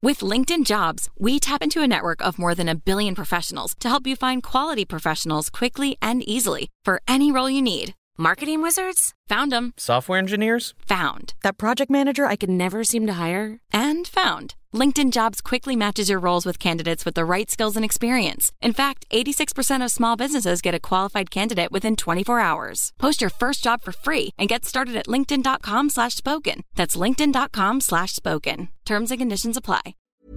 With LinkedIn Jobs, we tap into a network of more than 1 billion professionals to help you find quality professionals quickly and easily for any role you need. Marketing wizards? Found them. Software engineers? Found. That project manager I could never seem to hire? And found. LinkedIn Jobs quickly matches your roles with candidates with the right skills and experience. In fact, 86% of small businesses get a qualified candidate within 24 hours. Post your first job for free and get started at linkedin.com/spoken. That's linkedin.com/spoken. Terms and conditions apply.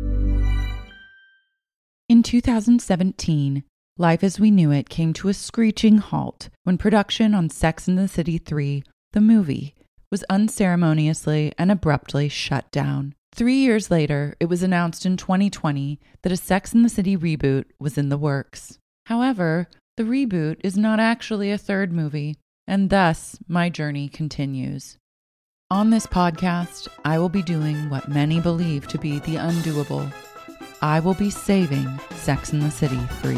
In 2017, life as we knew it came to a screeching halt when production on Sex and the City 3, the movie, was unceremoniously and abruptly shut down. 3 years later, it was announced in 2020 that a Sex and the City reboot was in the works. However, the reboot is not actually a third movie, and thus my journey continues. On this podcast, I will be doing what many believe to be the undoable. I will be saving Sex and the City 3.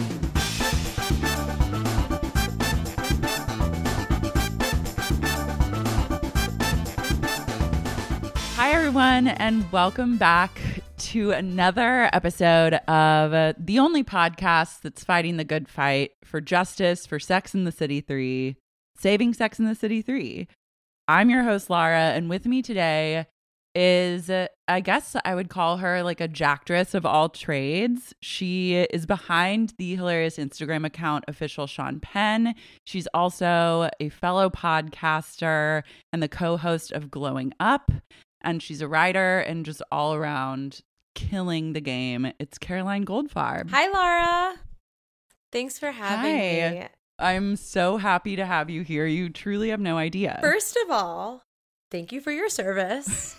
Hi, everyone, and welcome back to another episode of the only podcast that's fighting the good fight for justice for Sex and the City 3, Saving Sex and the City 3. I'm your host, Lara, and with me today is, I guess I would call her like a jacktress of all trades. She is behind the hilarious Instagram account Official Sean Penn. She's also a fellow podcaster and the co-host of Glowing Up. And she's a writer and just all around killing the game. It's Caroline Goldfarb. Hi, Laura. Thanks for having me. I'm so happy to have you here. You truly have no idea. First of all, thank you for your service.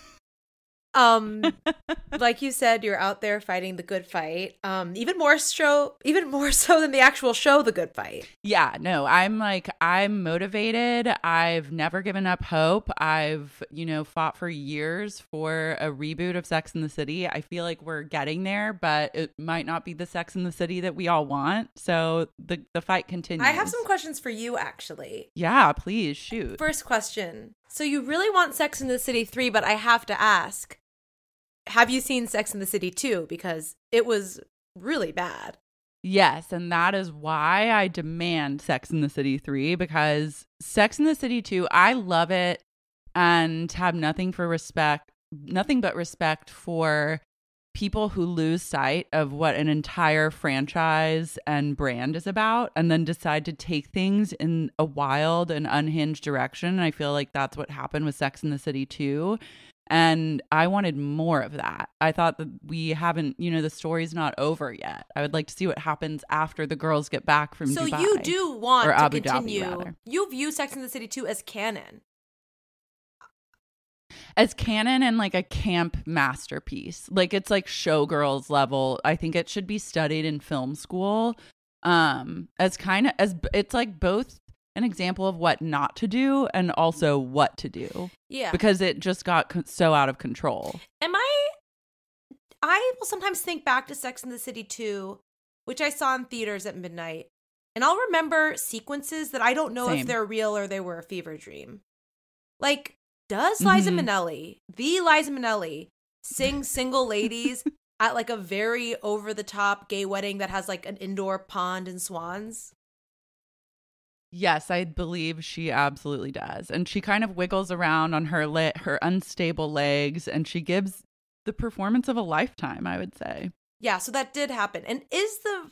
Like you said, you're out there fighting the good fight. Even more so than the actual show, The Good Fight. Yeah, no, I'm motivated. I've never given up hope. I've, fought for years for a reboot of Sex and the City. I feel like we're getting there, but it might not be the Sex and the City that we all want. So the fight continues. I have some questions for you, actually. Yeah, please shoot. First question. So you really want Sex and the City 3, but I have to ask, have you seen Sex and the City 2? Because it was really bad. Yes, and that is why I demand Sex and the City 3, because Sex and the City 2, I love it and have nothing but respect for people who lose sight of what an entire franchise and brand is about and then decide to take things in a wild and unhinged direction. And I feel like that's what happened with Sex and the City 2. And I wanted more of that. I thought that we haven't, the story's not over yet. I would like to see what happens after the girls get back from Dubai. So you do want to Abu continue. Dhabi, rather. You view Sex and the City 2 as canon. As canon and like a camp masterpiece. Like it's like Showgirls level. I think it should be studied in film school. It's like both an example of what not to do and also what to do. Yeah. Because it just got so out of control. I will sometimes think back to Sex and the City 2, which I saw in theaters at midnight, and I'll remember sequences that I don't know if they're real or they were a fever dream. Like, does Liza Minnelli, the Liza Minnelli, sing Single Ladies at like a very over-the-top gay wedding that has like an indoor pond and swans? Yes, I believe she absolutely does. And she kind of wiggles around on her unstable legs, and she gives the performance of a lifetime, I would say. Yeah, so that did happen. And is the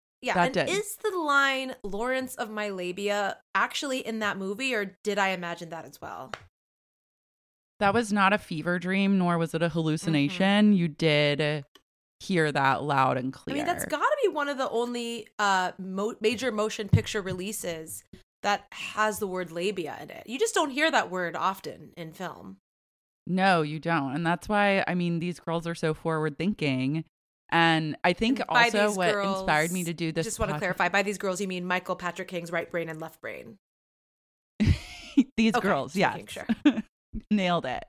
line Lawrence of my labia actually in that movie, or did I imagine that as well? That was not a fever dream, nor was it a hallucination. You did hear that loud and clear. I mean, that's got to be one of the only major motion picture releases that has the word labia in it. You just don't hear that word often in film. No, you don't. And that's why, I mean, these girls are so forward thinking. And I think also what inspired me to do this. Just want to clarify, by these girls, you mean Michael Patrick King's right brain and left brain. These girls, yeah. Sure. Nailed it.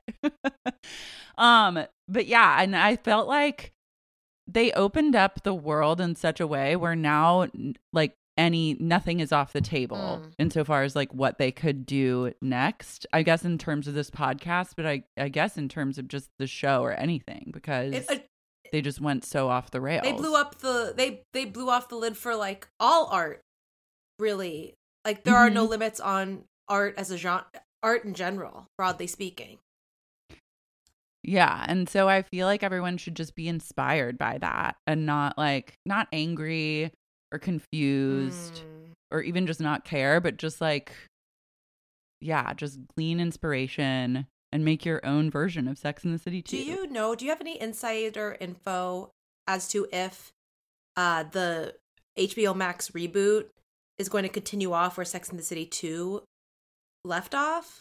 But yeah, and I felt like they opened up the world in such a way where now like nothing is off the table insofar as like what they could do next, I guess, in terms of this podcast, but I guess in terms of just the show or anything, because they just went so off the rails. They blew up they blew off the lid for like all art, really. Like there are no limits on art as a genre, art in general, broadly speaking. Yeah, and so I feel like everyone should just be inspired by that and not angry or confused or even just not care, but just like, yeah, just glean inspiration and make your own version of Sex and the City 2. Do you have any insider info as to if the HBO Max reboot is going to continue off where Sex and the City 2 left off?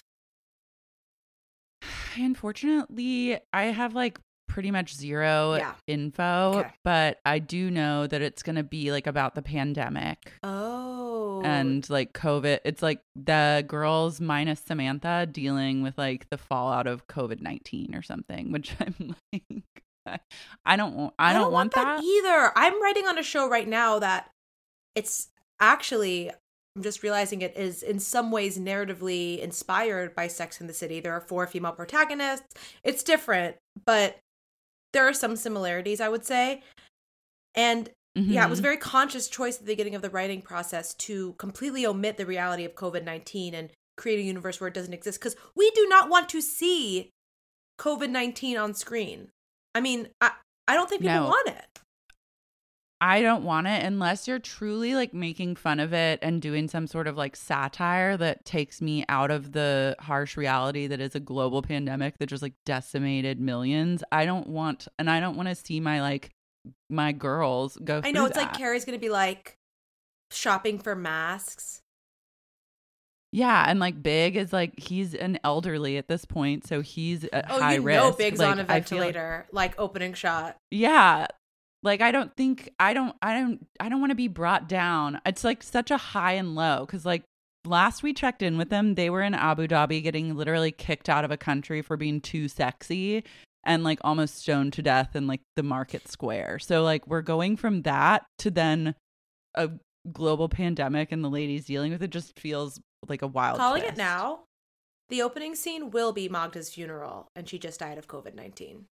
Unfortunately, I have like pretty much zero info, but I do know that it's going to be like about the pandemic. Oh. And like COVID. It's like the girls minus Samantha dealing with like the fallout of COVID-19 or something, which I'm like, I don't want that either. I'm writing on a show right now that it's actually, I'm just realizing it is in some ways narratively inspired by Sex and the City. There are 4 female protagonists. It's different, but there are some similarities, I would say. And yeah, it was a very conscious choice at the beginning of the writing process to completely omit the reality of COVID-19 and create a universe where it doesn't exist, because we do not want to see COVID-19 on screen. I mean, I don't think people want it. I don't want it unless you're truly like making fun of it and doing some sort of like satire that takes me out of the harsh reality that is a global pandemic that just like decimated millions. I don't want to see my girls go through I know, it's that. like Carrie's going to be like shopping for masks. Yeah, and like Big is like, he's an elderly at this point, so he's at high risk. Oh, Big's like, on a ventilator, like opening shot. Yeah. Like, I don't want to be brought down. It's like such a high and low, because like last we checked in with them, they were in Abu Dhabi getting literally kicked out of a country for being too sexy and like almost stoned to death in like the market square. So like we're going from that to then a global pandemic and the ladies dealing with it just feels like a wild Calling twist. It now, the opening scene will be Magda's funeral, and she just died of COVID-19.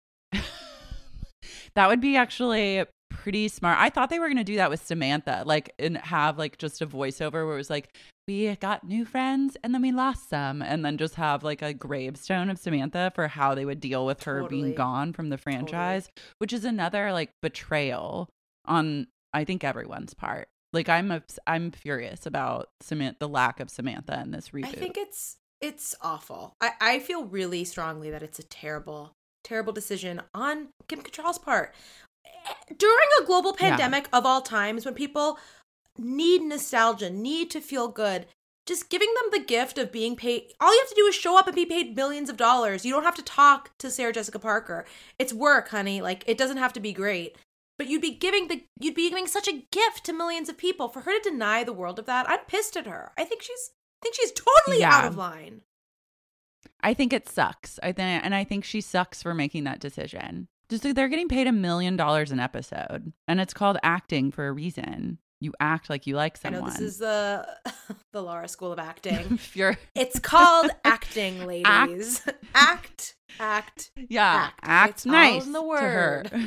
That would be actually pretty smart. I thought they were going to do that with Samantha, like, and have like just a voiceover where it was like, we got new friends and then we lost some, and then just have like a gravestone of Samantha for how they would deal with her being gone from the franchise, which is another like betrayal on, I think, everyone's part. Like, I'm furious about the lack of Samantha in this reboot. I think it's awful. I feel really strongly that it's a terrible decision on Kim Cattrall's part. During a global pandemic of all times, when people need nostalgia, need to feel good, just giving them the gift of being paid. All you have to do is show up and be paid millions of dollars. You don't have to talk to Sarah Jessica Parker. It's work, honey. Like, it doesn't have to be great. But you'd be giving such a gift to millions of people. For her to deny the world of that, I'm pissed at her. I think she's totally out of line. I think it sucks. I think she sucks for making that decision. Just like, they're getting paid $1 million an episode, and it's called acting for a reason. You act like you like someone. I know this is the Laura School of Acting. It's called acting, ladies. Act. Yeah, act it's nice all in the word. To her.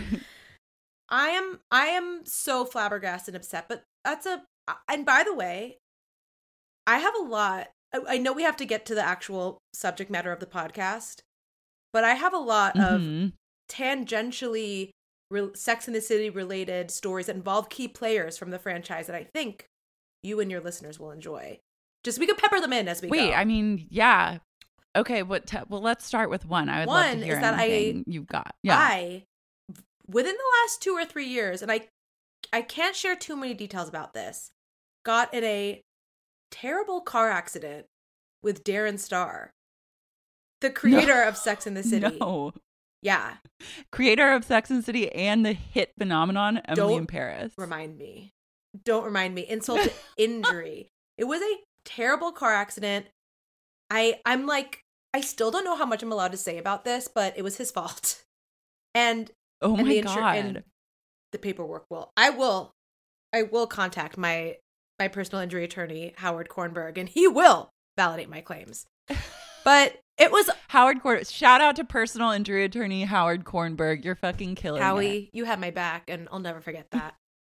I am so flabbergasted and upset, but and by the way, I have a lot. I know we have to get to the actual subject matter of the podcast, but I have a lot of tangentially Sex and the City related stories that involve key players from the franchise that I think you and your listeners will enjoy. Just, we could pepper them in as we go. Wait, I mean, yeah. Okay, well, let's start with one. I would love to hear anything you've got. Yeah. Within the last 2 or 3 years, and I can't share too many details about this, got in a terrible car accident with Darren Star, the creator of Sex and the City. No. Yeah. Creator of Sex and the City and the hit phenomenon Emily in Paris. Don't remind me. Insult to injury. It was a terrible car accident. I'm like, I still don't know how much I'm allowed to say about this, but it was his fault. And oh my God. And the paperwork I will contact my personal injury attorney, Howard Kornberg, and he will validate my claims. But It was Howard Korn. Shout out to personal injury attorney Howard Kornberg. You're fucking killing it. Howie, you had my back, and I'll never forget that.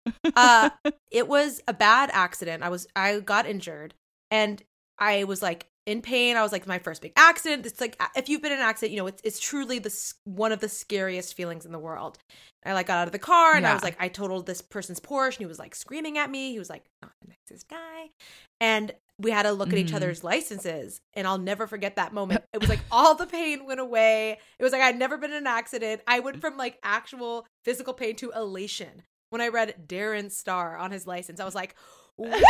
It was a bad accident. I got injured, and I was like in pain. I was like, my first big accident. It's like, if you've been in an accident, you know, it's truly one of the scariest feelings in the world. I like got out of the car, and I was like, I totaled this person's Porsche, and he was like screaming at me. He was like, not the nicest guy, and we had to look at each other's licenses, and I'll never forget that moment. It was like all the pain went away. It was like I'd never been in an accident. I went from like actual physical pain to elation when I read Darren Star on his license. I was like, woo! All of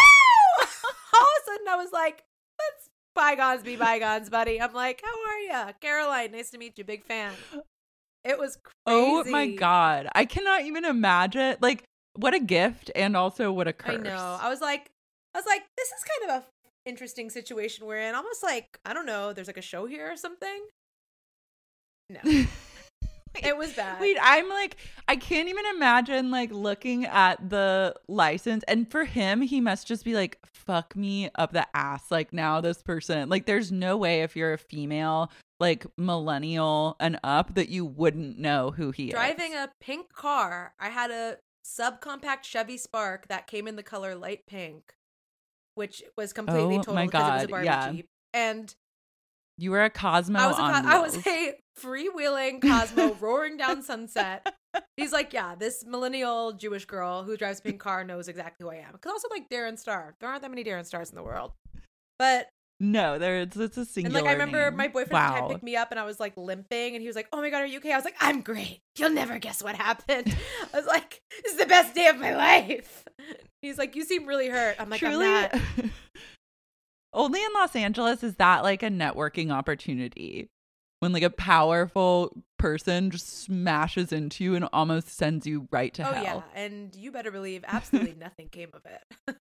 a sudden I was like, let's bygones be bygones, buddy. I'm like, how are you? Caroline, nice to meet you. Big fan. It was crazy. Oh my God. I cannot even imagine. Like, what a gift, and also what a curse. I know. I was like, this is kind of a interesting situation we're in. Almost like, I don't know, there's like a show here or something. No. It was bad. Wait, I'm like, I can't even imagine like looking at the license. And for him, he must just be like, fuck me up the ass. Like, now this person, like, there's no way if you're a female, like millennial and up, that you wouldn't know who he is. Driving a pink car. I had a subcompact Chevy Spark that came in the color light pink, which was completely total because it was a Barbie Jeep. And you were a Cosmo. I was a freewheeling Cosmo roaring down Sunset. He's like, yeah, this millennial Jewish girl who drives a pink car knows exactly who I am. Because also like Darren Star. There aren't that many Darren Stars in the world. But no, it's a singular. And like I remember name. my boyfriend picked me up, and I was like limping, and he was like, "Oh my God, are you okay?" I was like, "I'm great. You'll never guess what happened." I was like, "This is the best day of my life." He's like, "You seem really hurt." I'm like, Truly, "I'm not." Only in Los Angeles is that like a networking opportunity, when like a powerful person just smashes into you and almost sends you right to hell. Oh yeah, and you better believe absolutely nothing came of it.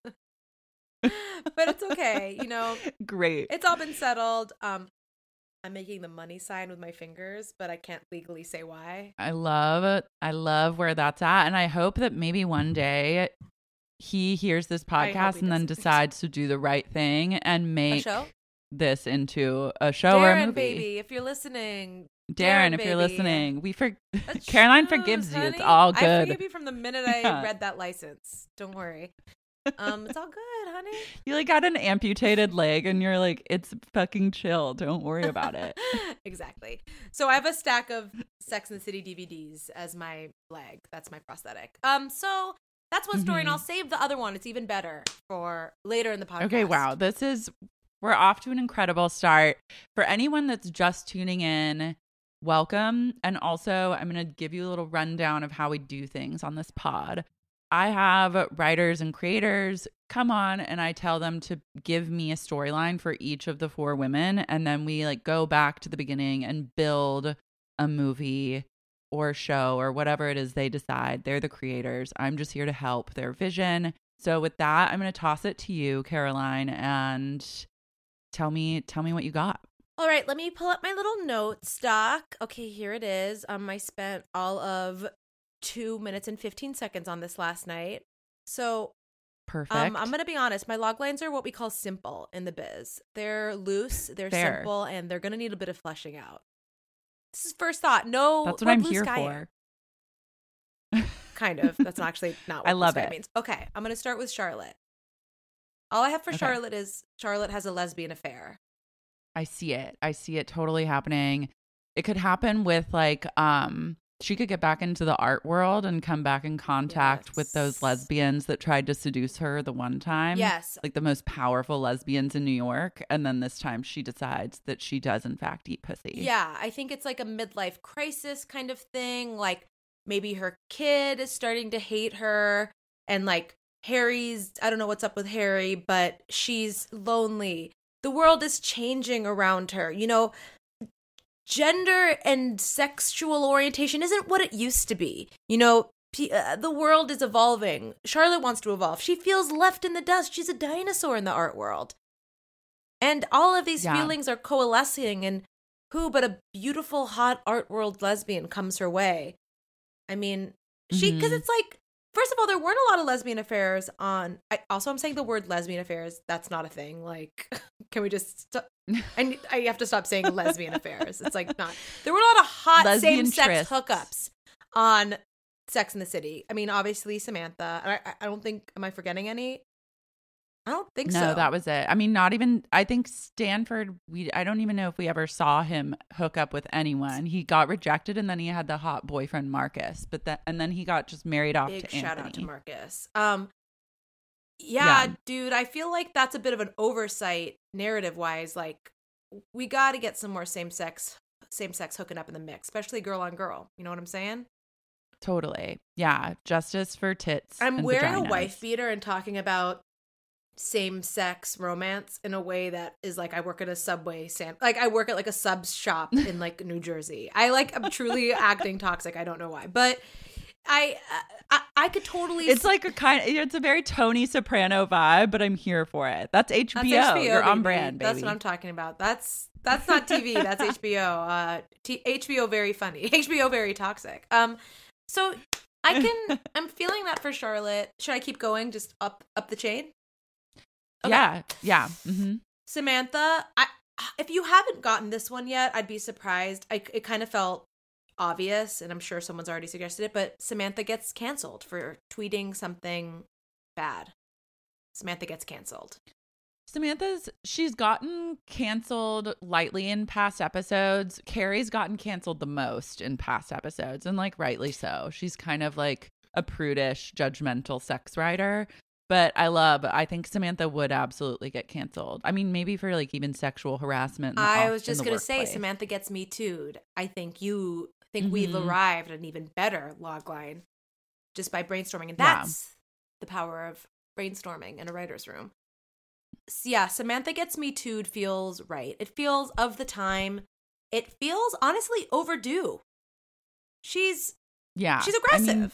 But it's okay, you know. Great. It's all been settled. I'm making the money sign with my fingers, but I can't legally say why. I love it. I love where that's at, and I hope that maybe one day he hears this podcast and then decides to do the right thing and make this into a show or a movie. Baby, if you're listening. Darren, if you're listening, Caroline forgives you. It's all good. I forgive you from the minute I read that license. Don't worry. It's all good, honey. You like got an amputated leg and you're like, it's fucking chill. Don't worry about it. Exactly. So I have a stack of Sex and the City DVDs as my leg. That's my prosthetic. So that's one story, and I'll save the other one. It's even better for later in the podcast. Okay, wow. We're off to an incredible start. For anyone that's just tuning in, welcome. And also, I'm going to give you a little rundown of how we do things on this pod. I have writers and creators come on, and I tell them to give me a storyline for each of the 4 women. And then we like go back to the beginning and build a movie or show or whatever it is they decide. They're the creators. I'm just here to help their vision. So with that, I'm going to toss it to you, Caroline, and tell me what you got. All right, let me pull up my little note stock. Okay, here it is. I spent all of 2 minutes and 15 seconds on this last night. So perfect. I'm going to be honest. My log lines are what we call simple in the biz. They're loose, they're simple, and they're going to need a bit of fleshing out. This is first thought. No, that's what I'm here for. Kind of. That's actually not what I love it means. Okay, I'm going to start with Charlotte. All I have for Charlotte is Charlotte has a lesbian affair. I see it totally happening. It could happen with like she could get back into the art world and come back in contact with those lesbians that tried to seduce her the one time. Yes. Like the most powerful lesbians in New York. And then this time she decides that she does in fact eat pussy. Yeah, I think it's like a midlife crisis kind of thing. Like maybe her kid is starting to hate her, and like Harry's, I don't know what's up with Harry, but she's lonely. The world is changing around her. You know, gender and sexual orientation isn't what it used to be. You know, the world is evolving. Charlotte wants to evolve. She feels left in the dust. She's a dinosaur in the art world. And all of these feelings are coalescing, and who but a beautiful, hot art world lesbian comes her way? I mean, because it's like, first of all, there weren't a lot of lesbian affairs on. I'm saying the word lesbian affairs. That's not a thing. Like, can we just And I have to stop saying lesbian affairs. It's like not. There were a lot of hot Lesbian same-sex trysts. hookups on Sex and the City. I mean, obviously Samantha. I don't think. Am I forgetting any? I don't think so. No, that was it. I mean, not even. I think Stanford. I don't even know if we ever saw him hook up with anyone. He got rejected, and then he had the hot boyfriend Marcus. And then he got just married off Big to Anthony. shout out to Marcus. Yeah, dude, I feel like that's a bit of an oversight narrative wise. Like, we got to get some more same sex hooking up in the mix, especially girl on girl. You know what I'm saying? Totally. Yeah, justice for tits. I'm and wearing vaginas. a wife beater and talking about same sex romance in a way that is like I work at a Subway like I work at like a sub shop in like New Jersey. I'm truly acting toxic. I don't know why, but I could totally. It's like it's a very Tony Soprano vibe, but I'm here for it. That's HBO. You're on brand, baby. That's what I'm talking about. That's not TV. That's HBO. HBO very funny. HBO very toxic. So I'm feeling that for Charlotte. Should I keep going? Just up the chain? Okay. Yeah. Mm-hmm. Samantha, if you haven't gotten this one yet, I'd be surprised. It kind of felt obvious, and I'm sure someone's already suggested it, but Samantha gets canceled for tweeting something bad. Samantha gets canceled. She's gotten canceled lightly in past episodes. Carrie's gotten canceled the most in past episodes, and like rightly so. She's kind of like a prudish, judgmental sex writer. But I think Samantha would absolutely get canceled. I mean, maybe for like even sexual harassment. I was just going to say, Samantha gets Me Too'd. I think we've arrived at an even better log line just by brainstorming. And that's the power of brainstorming in a writer's room. So yeah, Samantha Gets Me Too'd feels right. It feels of the time. It feels honestly overdue. She's aggressive. I mean,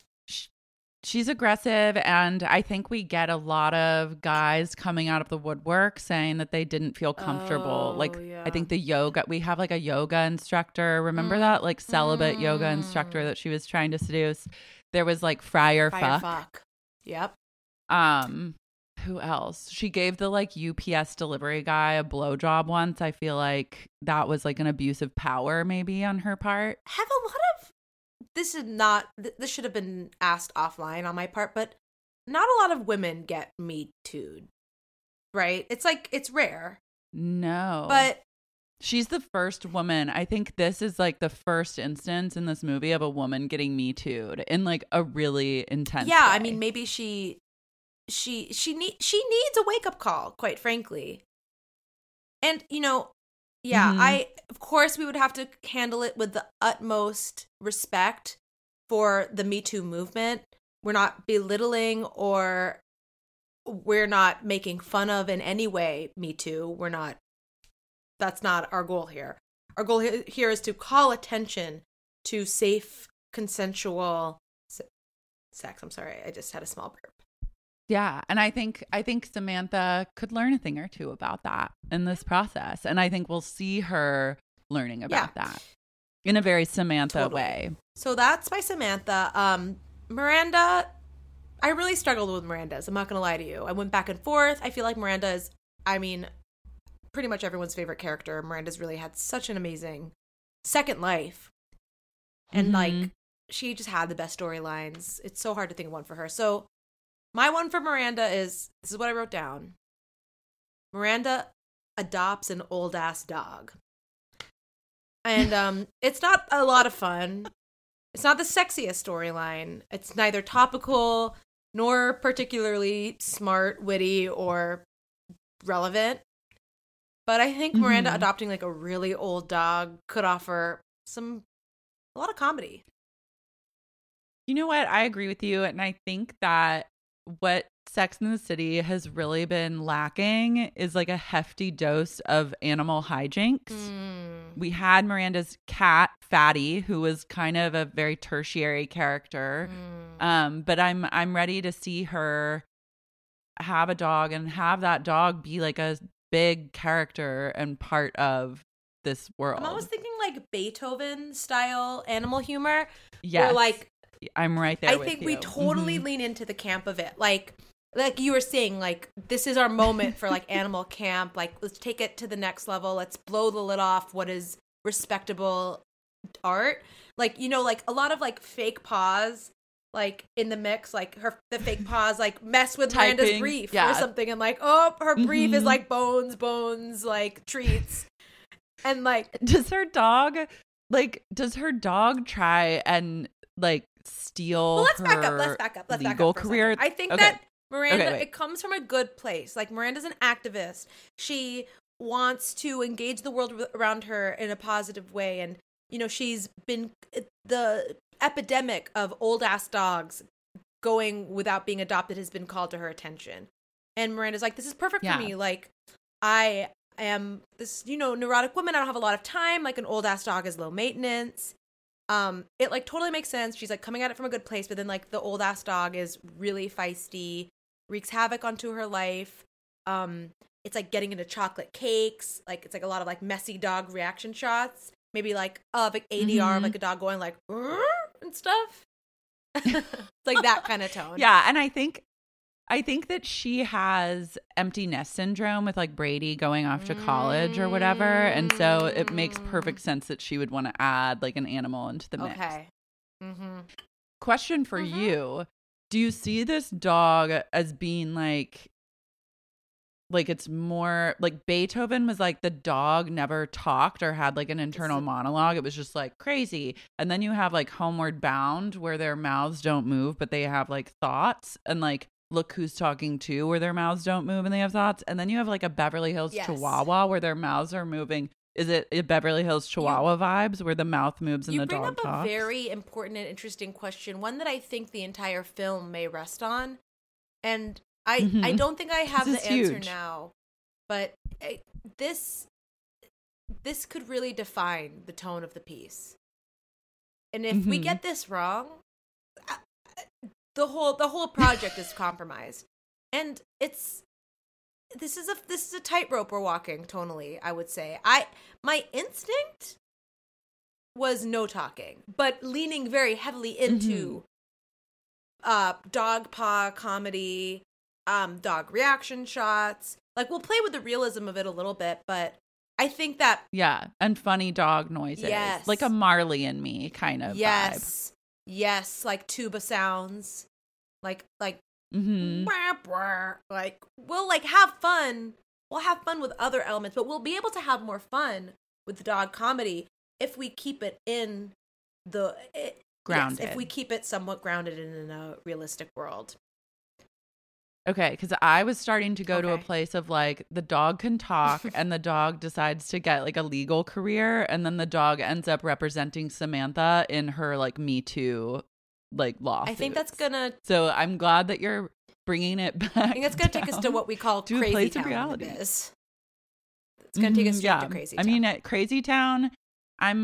she's aggressive, and I think we get a lot of guys coming out of the woodwork saying that they didn't feel comfortable. I think we have like a yoga instructor. Remember that like celibate yoga instructor that she was trying to seduce? There was like Friar Fuck. Yep. Who else? She gave the like UPS delivery guy a blowjob once. I feel like that was like an abuse of power maybe on her part. This should have been asked offline on my part, but not a lot of women get Me Too'd, right? It's like, it's rare. No. But she's the first woman. I think this is like the first instance in this movie of a woman getting Me Too'd in like a really intense way. I mean, maybe she needs a wake-up call, quite frankly. And, of course we would have to handle it with the utmost respect for the Me Too movement. We're not belittling or we're not making fun of in any way Me Too. That's not our goal here. Our goal here is to call attention to safe, consensual sex. I'm sorry, I just had a small burp. Yeah, and I think Samantha could learn a thing or two about that in this process, and I think we'll see her learning about that in a very Samantha way. So that's my Samantha. Miranda, I really struggled with Miranda's. I'm not going to lie to you. I went back and forth. I feel like Miranda is, pretty much everyone's favorite character. Miranda's really had such an amazing second life, and like she just had the best storylines. It's so hard to think of one for her. So. My one for Miranda this is what I wrote down. Miranda adopts an old ass dog. And it's not a lot of fun. It's not the sexiest storyline. It's neither topical nor particularly smart, witty, or relevant. But I think Miranda adopting like a really old dog could offer a lot of comedy. You know what? I agree with you. And I think that what Sex and the City has really been lacking is like a hefty dose of animal hijinks. We had Miranda's cat, Fatty, who was kind of a very tertiary character. But I'm ready to see her have a dog and have that dog be like a big character and part of this world. I'm almost thinking like Beethoven style animal humor. Yes. Or like I'm right there. I think we totally lean into the camp of it. Like like you were saying, like, this is our moment for like animal camp. Like, let's take it to the next level. Let's blow the lid off what is respectable art. Like, you know, like a lot of like fake paws, like in the mix, like the fake paws like mess with Miranda's brief or something, and like, oh, her brief is like bones, like treats. And like, does her dog try and like steal let's back up legal career? I think that Miranda, it comes from a good place. Like, Miranda's an activist. She wants to engage the world around her in a positive way. And, you know, she's been the epidemic of old ass dogs going without being adopted has been called to her attention. And Miranda's like, this is perfect for me. Like, I am this, you know, neurotic woman. I don't have a lot of time. Like, an old ass dog is low maintenance. It like totally makes sense. She's like coming at it from a good place, but then like the old ass dog is really feisty, wreaks havoc onto her life. It's like getting into chocolate cakes. Like, it's like a lot of like messy dog reaction shots. Maybe like like ADR of like a dog going like and stuff. It's like that kind of tone. Yeah, and I think that she has empty nest syndrome with like Brady going off to college or whatever, and so it makes perfect sense that she would want to add like an animal into the mix. Okay. Question for you: do you see this dog as being like it's more like Beethoven was like the dog never talked or had like an internal monologue. It was just like crazy. And then you have like Homeward Bound where their mouths don't move, but they have like thoughts, and like Look Who's Talking To where their mouths don't move and they have thoughts. And then you have like a Beverly Hills Chihuahua where their mouths are moving. Is it a Beverly Hills Chihuahua vibes where the mouth moves and the dog talks? You bring up a very important and interesting question, one that I think the entire film may rest on. And I don't think I have the answer now, but this could really define the tone of the piece. And if we get this wrong, the whole project is compromised. And this is a tightrope we're walking tonally, I would say. My instinct was no talking, but leaning very heavily into dog paw comedy, dog reaction shots. Like, we'll play with the realism of it a little bit, but I think that and funny dog noises, like a Marley and Me kind of vibe. Yes, like tuba sounds, like like we'll like have fun. We'll have fun with other elements, but we'll be able to have more fun with the dog comedy if we keep it in the grounded. Yes, if we keep it somewhat grounded in a realistic world. Okay, because I was starting to go to a place of like the dog can talk and the dog decides to get like a legal career, and then the dog ends up representing Samantha in her like Me Too like lawsuits. I think that's gonna. So I'm glad that you're bringing it back. I think it's gonna take us to what we call Crazy Town. Reality. It's gonna take us straight to Crazy Town. I mean, at Crazy Town, I'm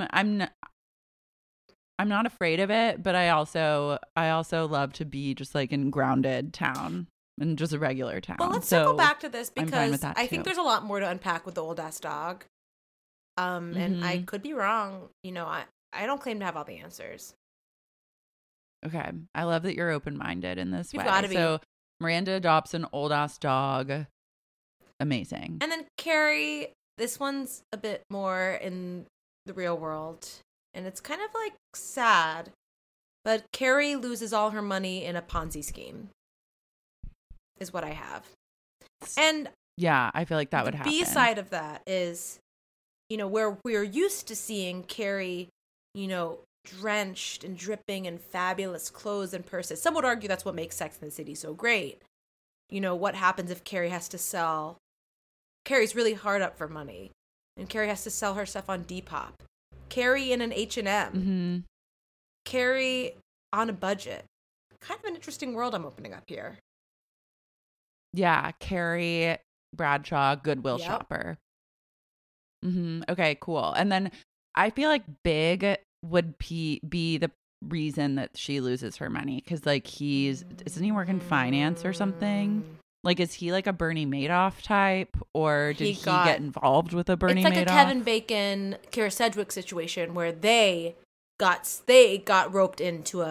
not afraid of it, but I also love to be just like in grounded town. And just a regular town. Well, let's circle back to this because I think there's a lot more to unpack with the old ass dog. And I could be wrong. You know, I don't claim to have all the answers. Okay. I love that you're open-minded in this way. Gotta be. So Miranda adopts an old ass dog. Amazing. And then Carrie, this one's a bit more in the real world. And it's kind of like sad. But Carrie loses all her money in a Ponzi scheme. Is what I have. And yeah, I feel like that would happen. The B-side of that is, you know, where we're used to seeing Carrie, you know, drenched and dripping in fabulous clothes and purses. Some would argue that's what makes Sex and the City so great. You know, what happens if Carrie has to sell? Carrie's really hard up for money. And Carrie has to sell her stuff on Depop. Carrie in an H&M. Carrie on a budget. Kind of an interesting world I'm opening up here. Yeah, Carrie Bradshaw, Goodwill shopper. Okay, cool. And then I feel like Big would be the reason that she loses her money because, like, isn't he working finance or something? Like, is he like a Bernie Madoff type, or did he get involved with a Bernie Madoff? It's like a Kevin Bacon, Kara Sedgwick situation where they got roped into a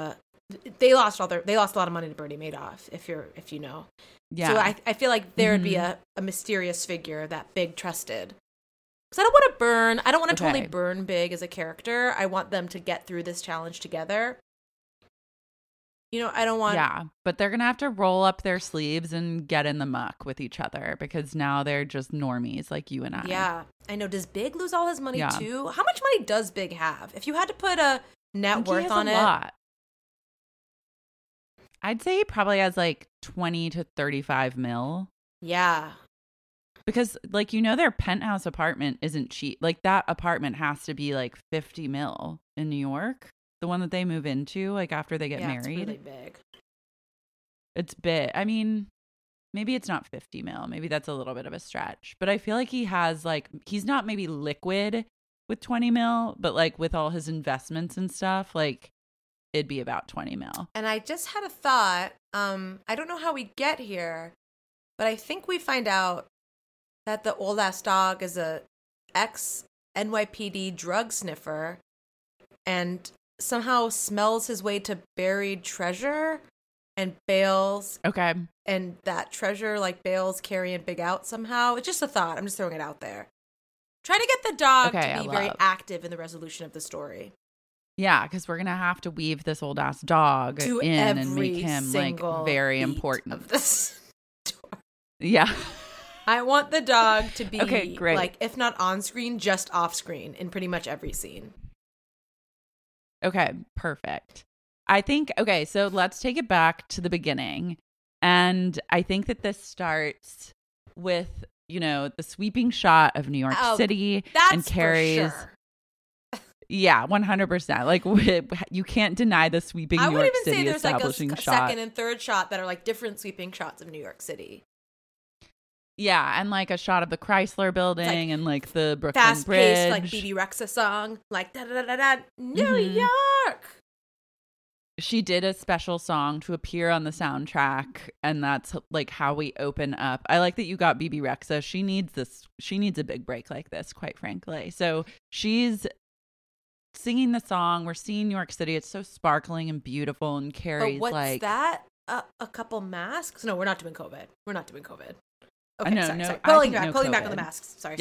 they lost a lot of money to Bernie Madoff, if you know. Yeah. So I feel like there would be a mysterious figure that Big trusted. Because I don't want to totally burn Big as a character. I want them to get through this challenge together. You know, I don't want... Yeah, but they're going to have to roll up their sleeves and get in the muck with each other because now they're just normies like you and I. Yeah, I know. Does Big lose all his money too? How much money does Big have? If you had to put a net worth on it... a lot. I'd say he probably has like 20 to 35 mil. Yeah. Because, like, you know, their penthouse apartment isn't cheap. Like, that apartment has to be like 50 mil in New York. The one that they move into, like, after they get married. It's really big. It's big. I mean, maybe it's not 50 mil. Maybe that's a little bit of a stretch. But I feel like he has, like, he's not maybe liquid with 20 mil, but, like, with all his investments and stuff, like, it'd be about 20 mil. And I just had a thought. I don't know how we get here, but I think we find out that the old ass dog is a ex-NYPD drug sniffer and somehow smells his way to buried treasure and bails. Okay. And that treasure, like, bails Carrie and Big out somehow. It's just a thought. I'm just throwing it out there. Trying to get the dog to be very active in the resolution of the story. Yeah, because we're going to have to weave this old ass dog to in and make him, like, very important. Of this story. Yeah. I want the dog to be, great. like, if not on screen, just off screen in pretty much every scene. Okay, perfect. I think, so let's take it back to the beginning. And I think that this starts with, you know, the sweeping shot of New York City and Carrie's. For sure. Yeah, 100%. Like, you can't deny the sweeping New York City establishing shot. Like a second and third shot that are like different sweeping shots of New York City. Yeah, and like a shot of the Chrysler building, like, and like the Brooklyn fast Bridge. Fast-paced, like Bebe Rexha song, like da-da-da-da-da, New York. She did a special song to appear on the soundtrack, and that's like how we open up. I like that you got Bebe Rexha. She needs this. She needs a big break like this, quite frankly. So she's singing the song. We're seeing New York City. It's so sparkling and beautiful, and Carrie's what's like, that? A couple masks? No, we're not doing COVID. Okay, no, sorry. no, Pulling back on the masks. Sorry.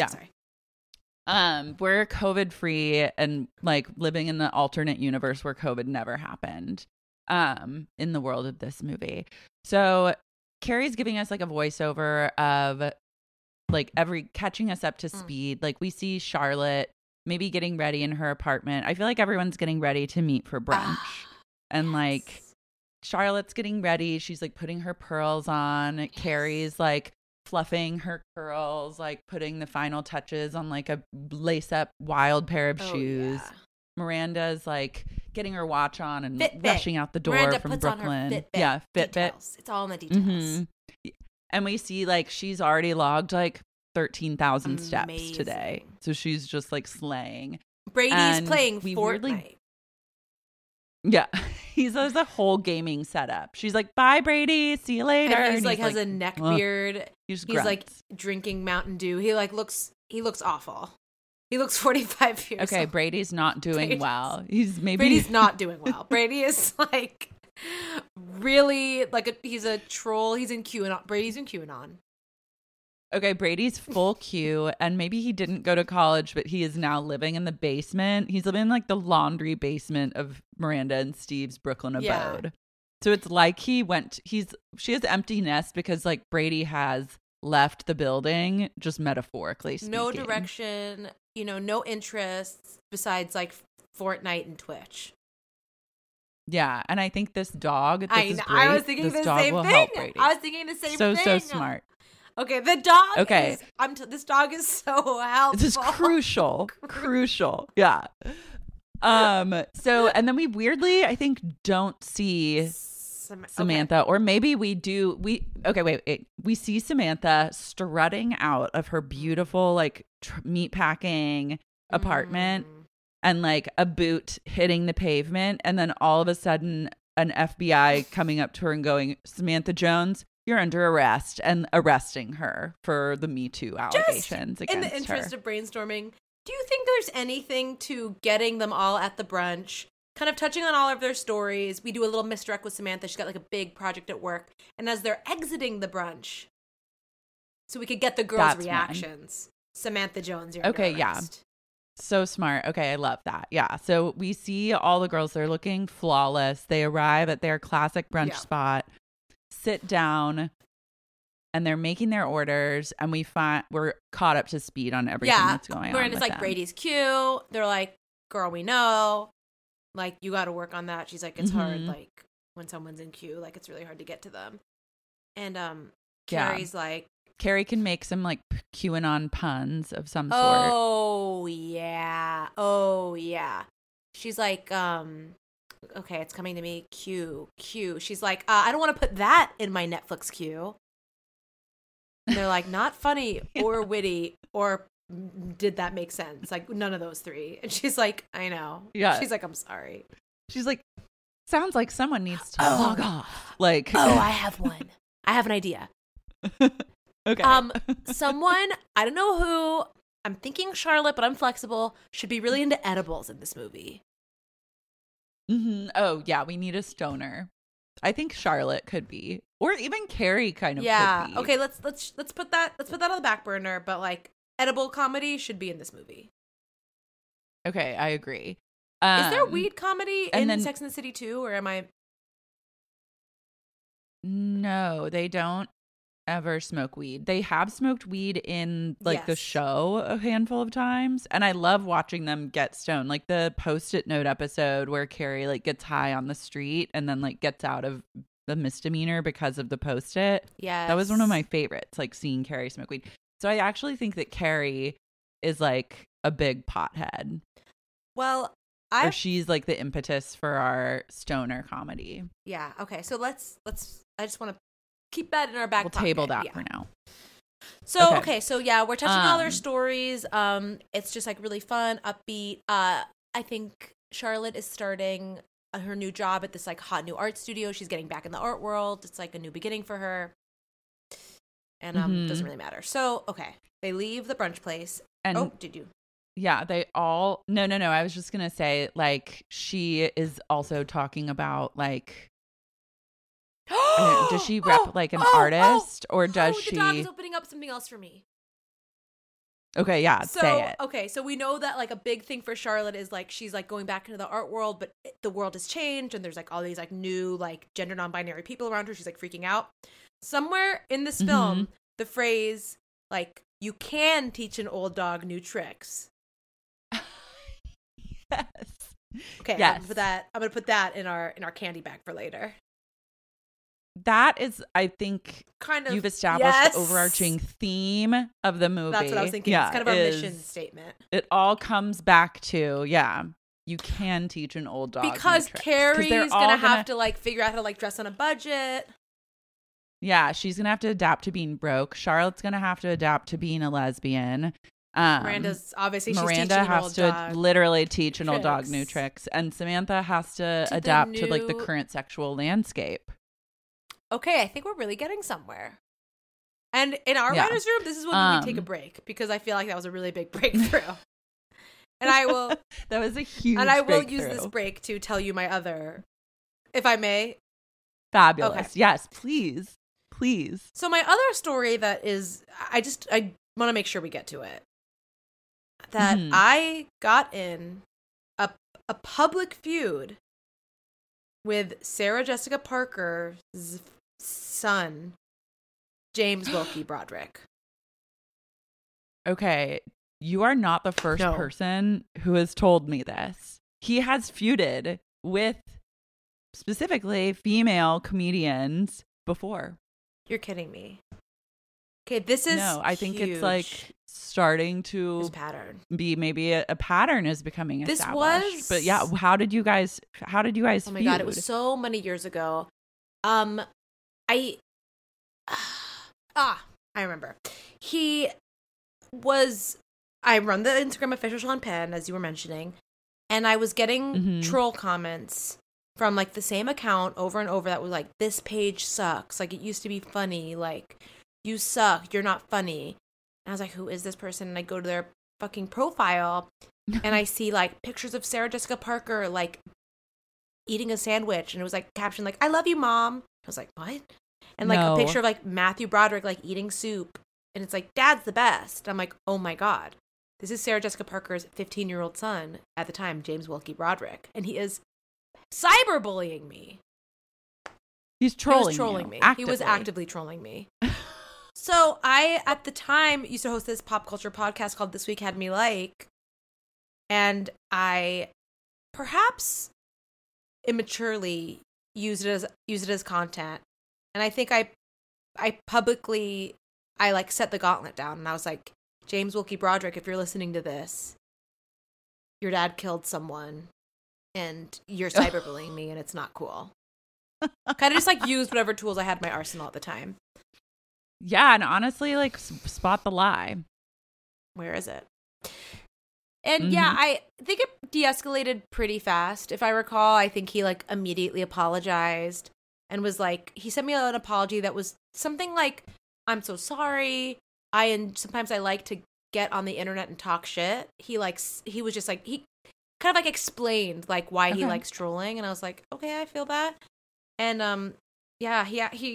We're COVID free and like living in the alternate universe where COVID never happened in the world of this movie. So Carrie's giving us like a voiceover of like catching us up to speed. Like we see Charlotte maybe getting ready in her apartment. I feel like everyone's getting ready to meet for brunch. And like Charlotte's getting ready. She's like putting her pearls on. Yes. Carrie's like fluffing her curls, like putting the final touches on like a lace up wild pair of shoes. Yeah. Miranda's like getting her watch on and rushing out the door Miranda from puts Brooklyn. On her Fitbit. Yeah, Fitbit. Details. It's all in the details. Mm-hmm. And we see like she's already logged like 13,000 steps today. So she's just like slaying. Brady's playing Fortnite. Yeah. He has a whole gaming setup. She's like, bye, Brady. See you later. And he's like has a neck beard. He's like drinking Mountain Dew. He looks awful. He looks 45 years old. Brady's not doing well. Brady's not doing well. Brady is like really like he's a troll. He's in QAnon. Brady's in QAnon. Okay, Brady's full Q, and maybe he didn't go to college, but he is now living in the basement. He's living in like the laundry basement of Miranda and Steve's Brooklyn abode. Yeah. So it's like she has empty nest because like Brady has left the building, just metaphorically speaking. No direction, no interests besides like Fortnite and Twitch. Yeah, and I think this dog, I was thinking the same thing. I was thinking the same thing. So smart. Okay, the dog. Okay, this dog is so helpful. This is crucial. Crucial. Yeah. So, and then we weirdly, I think, don't see Samantha, or maybe we do. Wait. We see Samantha strutting out of her beautiful, like, meatpacking apartment, and like a boot hitting the pavement, and then all of a sudden, an FBI coming up to her and going, "Samantha Jones, you're under arrest," and arresting her for the Me Too allegations against her. In the interest of brainstorming, do you think there's anything to getting them all at the brunch, kind of touching on all of their stories. We do a little misdirect with Samantha. She's got like a big project at work. And as they're exiting the brunch, so we could get the girls' reactions. Samantha Jones, you're okay, yeah. So smart. Okay, I love that. Yeah. So we see all the girls, they're looking flawless. They arrive at their classic brunch spot, sit down, and they're making their orders, and we're caught up to speed on everything that's going on. Miranda's like, Brady's cute. They're like, girl, we know. Like, you got to work on that. She's like, it's hard, like, when someone's in queue. Like, it's really hard to get to them. And Carrie's like, Carrie can make some like QAnon puns of some sort. Oh yeah. She's like, okay, it's coming to me. Q. She's like, I don't want to put that in my Netflix queue. And they're like, not funny or witty or did that make sense? Like none of those three. And she's like, I know. Yeah. She's like, I'm sorry. She's like, sounds like someone needs to log off. Like, I have one. I have an idea. Okay. Someone, I don't know who, I'm thinking Charlotte, but I'm flexible, should be really into edibles in this movie. Mm-hmm. Oh, yeah, we need a stoner. I think Charlotte could be. Or even Carrie kind of could be. Okay, let's put that on the back burner, but like edible comedy should be in this movie. Okay, I agree. Is there weed comedy in Sex and the City too, or am I? No, they don't ever smoke weed. They have smoked weed in like the show a handful of times, and I love watching them get stoned. Like the Post-it note episode where Carrie like gets high on the street and then like gets out of the misdemeanor because of the Post-it. Yeah, that was one of my favorites. Like seeing Carrie smoke weed. So I actually think that Carrie is like a big pothead. Well, or she's like the impetus for our stoner comedy. Yeah. Okay. So let's. I just want to keep that in our back pocket. We'll table that for now. So, okay. So, yeah, we're touching on all their stories. It's just, like, really fun, upbeat. I think Charlotte is starting her new job at this, like, hot new art studio. She's getting back in the art world. It's, like, a new beginning for her. And doesn't really matter. So, okay. They leave the brunch place. And did you? Yeah, they all... No. I was just going to say, like, she is also talking about, like... does she rep like an artist or does she? The dog is opening up something else for me. Okay, yeah, say it. Okay, so we know that like a big thing for Charlotte is like she's like going back into the art world, but the world has changed and there's like all these like new like gender non-binary people around her. She's like freaking out. Somewhere in this film, the phrase like "you can teach an old dog new tricks." Yes. Okay. Yes. I'm gonna put that in our candy bag for later. That is, I think, kind of you've established the overarching theme of the movie. That's what I was thinking. Yeah, it's kind of our mission statement. It all comes back to, you can teach an old dog because Carrie's gonna have to like figure out how to like dress on a budget. Yeah, she's gonna have to adapt to being broke. Charlotte's gonna have to adapt to being a lesbian. Miranda's obviously Miranda has to literally teach an old dog new tricks, and Samantha has to adapt to like the current sexual landscape. Okay, I think we're really getting somewhere. And in our writer's room, this is when we take a break because I feel like that was a really big breakthrough. And I will that was a huge and I will use this break to tell you my other, if I may. Fabulous. Okay. Yes, please. So my other story that is I want to make sure we get to it. That I got in a public feud with Sarah Jessica Parker's son, James Wilkie Broderick. Okay, you are not the first person who has told me this. He has feuded with specifically female comedians before. You're kidding me. Okay, this is I think huge. It's like starting to be maybe a pattern is becoming established. But yeah, how did you guys Oh my god, it was so many years ago. I remember. I run the Instagram official Sean Penn, as you were mentioning, and I was getting troll comments from like the same account over and over that was like, this page sucks, like it used to be funny, like you suck, you're not funny. And I was like, who is this person? And I go to their fucking profile and I see like pictures of Sarah Jessica Parker like eating a sandwich, and it was like captioned like, "I love you, Mom." I was like, what? And like a picture of like Matthew Broderick like eating soup, and it's like, Dad's the best. I'm like, oh my God, this is Sarah Jessica Parker's 15-year-old son at the time, James Wilkie Broderick, and he is cyberbullying me. He's trolling me. He was actively trolling me. So I, at the time, used to host this pop culture podcast called This Week Had Me Like, and I perhaps immaturely used it as content. And I think I publicly like set the gauntlet down, and I was like, James Wilkie Broderick, if you're listening to this, your dad killed someone and you're cyberbullying me, and it's not cool. Kind of just like used whatever tools I had in my arsenal at the time. Yeah, and honestly, like spot the lie. Where is it? And yeah, I think it de-escalated pretty fast. If I recall, I think he like immediately apologized and was like, he sent me an apology that was something like, "I'm so sorry. Sometimes I like to get on the internet and talk shit." He was just like, he kind of like explained like why he likes trolling, and I was like, okay, I feel that. And yeah,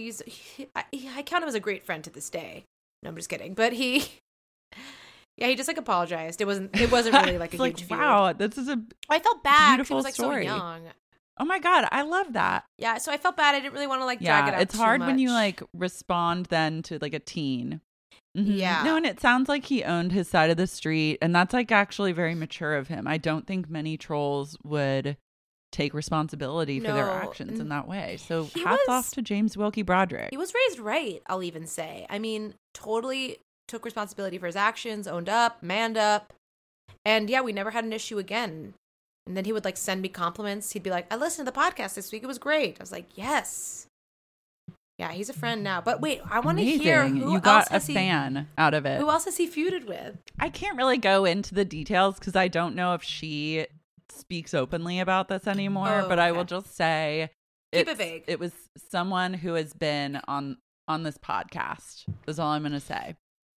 I count him as a great friend to this day. No, I'm just kidding. But he just like apologized. It wasn't really like a huge feud. Wow, this is I felt bad because beautiful he was like story. so young. Oh my God, I love that. Yeah, so I felt bad. I didn't really want to like drag it out. It's hard too when you much. like respond then to like a teen. Yeah. No, and it sounds like he owned his side of the street, and that's like actually very mature of him. I don't think many trolls would take responsibility for their actions in that way. So hats off to James Wilkie Broderick. He was raised right, I'll even say. I mean, totally took responsibility for his actions, owned up, manned up. And yeah, we never had an issue again. And then he would like send me compliments. He'd be like, "I listened to the podcast this week. It was great." I was like, yes. Yeah, he's a friend now. But wait, I want to hear who you got a fan out of it. Who else has he feuded with? I can't really go into the details because I don't know if she speaks openly about this anymore. But I will just say, keep it vague. It was someone who has been on this podcast. Is all I'm going to say.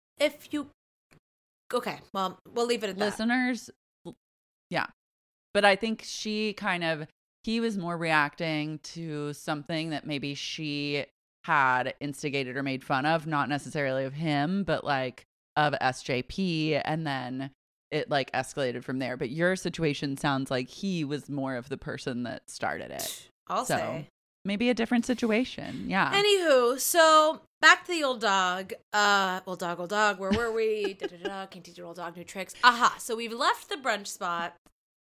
Okay, well, we'll leave it at that. Listeners, yeah. But I think he was more reacting to something that maybe she had instigated or made fun of, not necessarily of him, but like of SJP, and then it like escalated from there. But your situation sounds like he was more of the person that started it. I'll say. Maybe a different situation. Yeah. Anywho, so back to the old dog. Old dog, where were we? Can't teach your old dog new tricks. Aha. So we've left the brunch spot.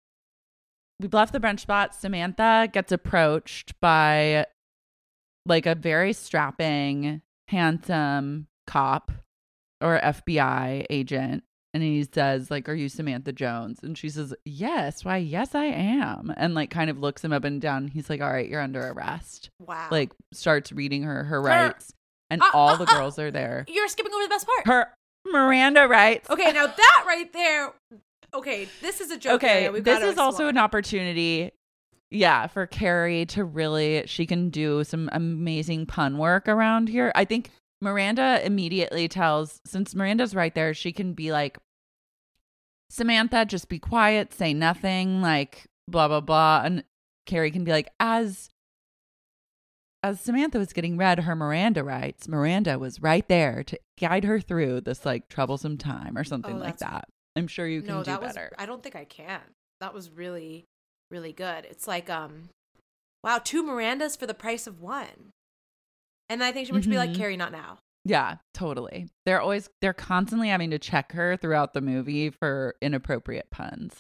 Samantha gets approached by like a very strapping, handsome cop or FBI agent. And he says, like, "Are you Samantha Jones?" And she says, "Yes. Why, yes, I am." And like kind of looks him up and down. He's like, "All right, you're under arrest." Wow. Like starts reading her rights. And all the girls are there. You're skipping over the best part. Her Miranda rights. Okay, now that right there. Okay, this is a joke. Okay, this is also an opportunity, for Carrie to really, she can do some amazing pun work around here. I think Miranda immediately tells, since Miranda's right there, she can be like, "Samantha, just be quiet, say nothing, like blah, blah, blah." And Carrie can be like, as Samantha was getting read her Miranda rights, Miranda was right there to guide her through this like troublesome time or something like that. I'm sure you can do better. I don't think I can. That was really, really good. It's like, wow, 2 Mirandas for the price of 1. And I think she should be like, "Carrie, not now." Yeah, totally. They're constantly having to check her throughout the movie for inappropriate puns.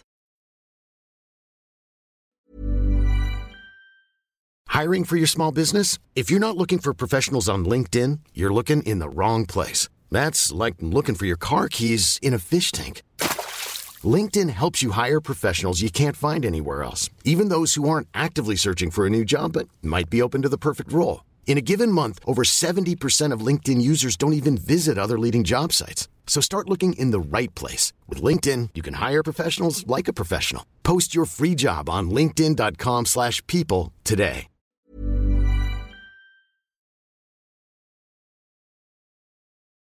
Hiring for your small business? If you're not looking for professionals on LinkedIn, you're looking in the wrong place. That's like looking for your car keys in a fish tank. LinkedIn helps you hire professionals you can't find anywhere else, even those who aren't actively searching for a new job but might be open to the perfect role. In a given month, over 70% of LinkedIn users don't even visit other leading job sites. So start looking in the right place. With LinkedIn, you can hire professionals like a professional. Post your free job on linkedin.com/people today.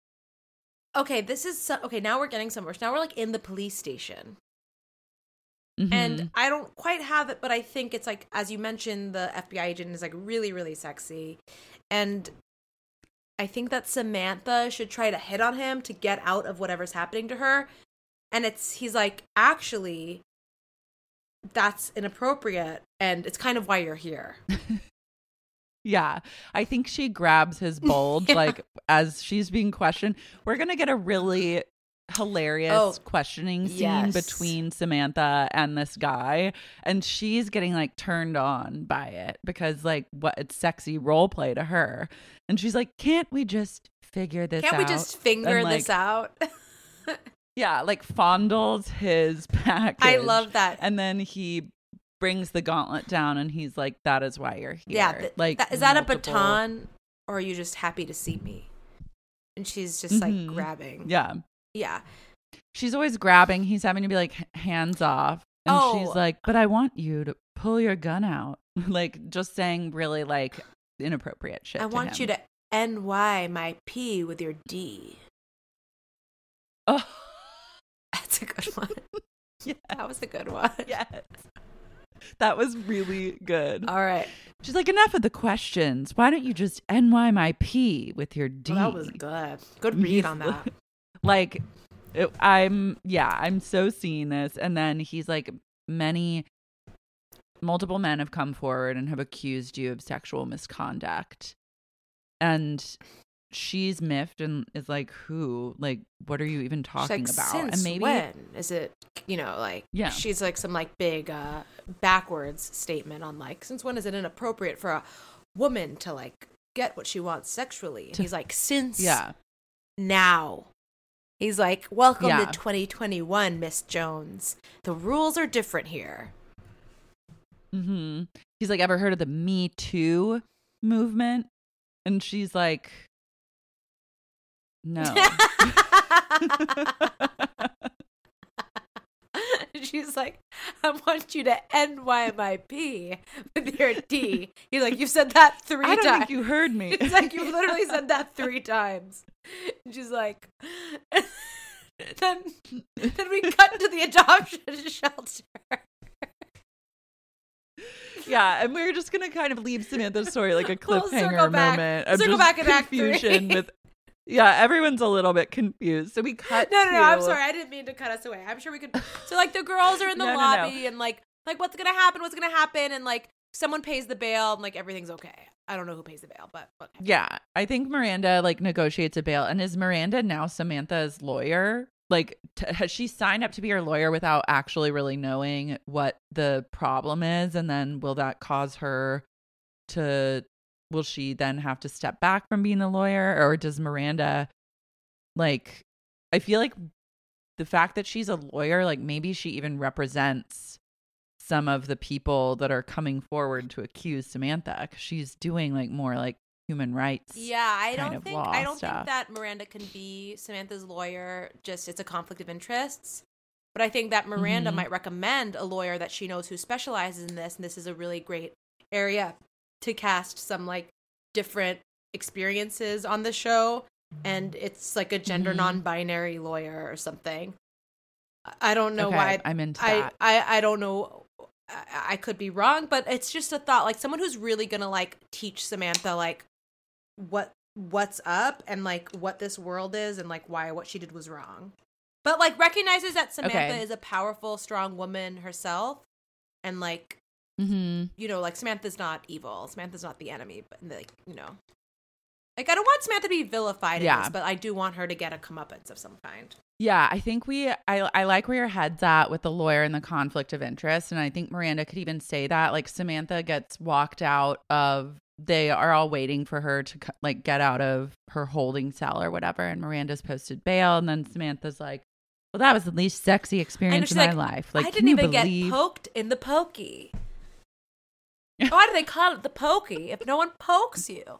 Okay, now we're getting somewhere. So now we're like in the police station. Mm-hmm. And I don't quite have it, but I think it's like, as you mentioned, the FBI agent is like really, really sexy. And I think that Samantha should try to hit on him to get out of whatever's happening to her. And he's like, actually, that's inappropriate. And it's kind of why you're here. Yeah. I think she grabs his bulge, like, as she's being questioned. We're going to get a really hilarious questioning scene between Samantha and this guy, and she's getting like turned on by it because like what it's sexy role play to her, and she's like, can't we just figure this out? Can't we just finger this out? Yeah, like fondles his package. I love that. And then he brings the gauntlet down and he's like, that is why you're here. Yeah, is that a baton, or are you just happy to see me? And she's just like grabbing. Yeah. She's always grabbing. He's having to be like, hands off. And she's like, but I want you to pull your gun out. Like, just saying really like inappropriate shit. I want you to NY my P with your D. Oh, that's a good one. Yeah, that was a good one. Yes. That was really good. All right. She's like, enough of the questions. Why don't you just NY my P with your D? Oh, that was good. Good read on that. Like, I'm so seeing this. And then he's like, multiple men have come forward and have accused you of sexual misconduct. And she's miffed and is like, who? Like, what are you even talking about? Since and maybe when is it, like, she's like some like big backwards statement on like, since when is it inappropriate for a woman to like get what she wants sexually? And he's like, since now. He's like, welcome to 2021, Miss Jones. The rules are different here. Mm-hmm. He's like, ever heard of the Me Too movement? And she's like, no. She's like, I want you to NYMIP with your D. He's like, you've said that 3 times. I don't think you heard me. It's like, you literally said that 3 times. And she's like, then we cut to the adoption shelter. Yeah, and we're just gonna kind of leave Samantha's story like a cliffhanger moment of circle just back in confusion with. Yeah, everyone's a little bit confused. So we cut. No, I'm sorry. I didn't mean to cut us away. I'm sure we could. So like the girls are in the lobby and like what's gonna happen, and like someone pays the bail and like everything's okay. I don't know who pays the bail, but okay. Yeah, I think Miranda like negotiates a bail, and is Miranda now Samantha's lawyer? Like, has she signed up to be her lawyer without actually really knowing what the problem is? And then will that cause her to, will she then have to step back from being the lawyer? Or does Miranda, like, I feel like the fact that she's a lawyer, like maybe she even represents some of the people that are coming forward to accuse Samantha, because she's doing like more like human rights. Yeah, I don't think that Miranda can be Samantha's lawyer. Just it's a conflict of interests. But I think that Miranda might recommend a lawyer that she knows who specializes in this, and this is a really great area to cast some like different experiences on the show. And it's like a gender non-binary lawyer or something. I don't know why I'm into that. I don't know. I could be wrong, but it's just a thought. Like someone who's really gonna like teach Samantha like what's up and like what this world is and like why what she did was wrong, but like recognizes that Samantha is a powerful, strong woman herself, and like you know, like Samantha's not evil. Samantha's not the enemy, but like, you know, like I don't want Samantha to be vilified in this, but I do want her to get a comeuppance of some kind. Yeah, I think I like where your head's at with the lawyer and the conflict of interest. And I think Miranda could even say that. Like Samantha gets walked out of, they are all waiting for her to like get out of her holding cell or whatever. And Miranda's posted bail. And then Samantha's like, well, that was the least sexy experience in my life. Like, I didn't even get poked in the pokey. Why do they call it the pokey if no one pokes you?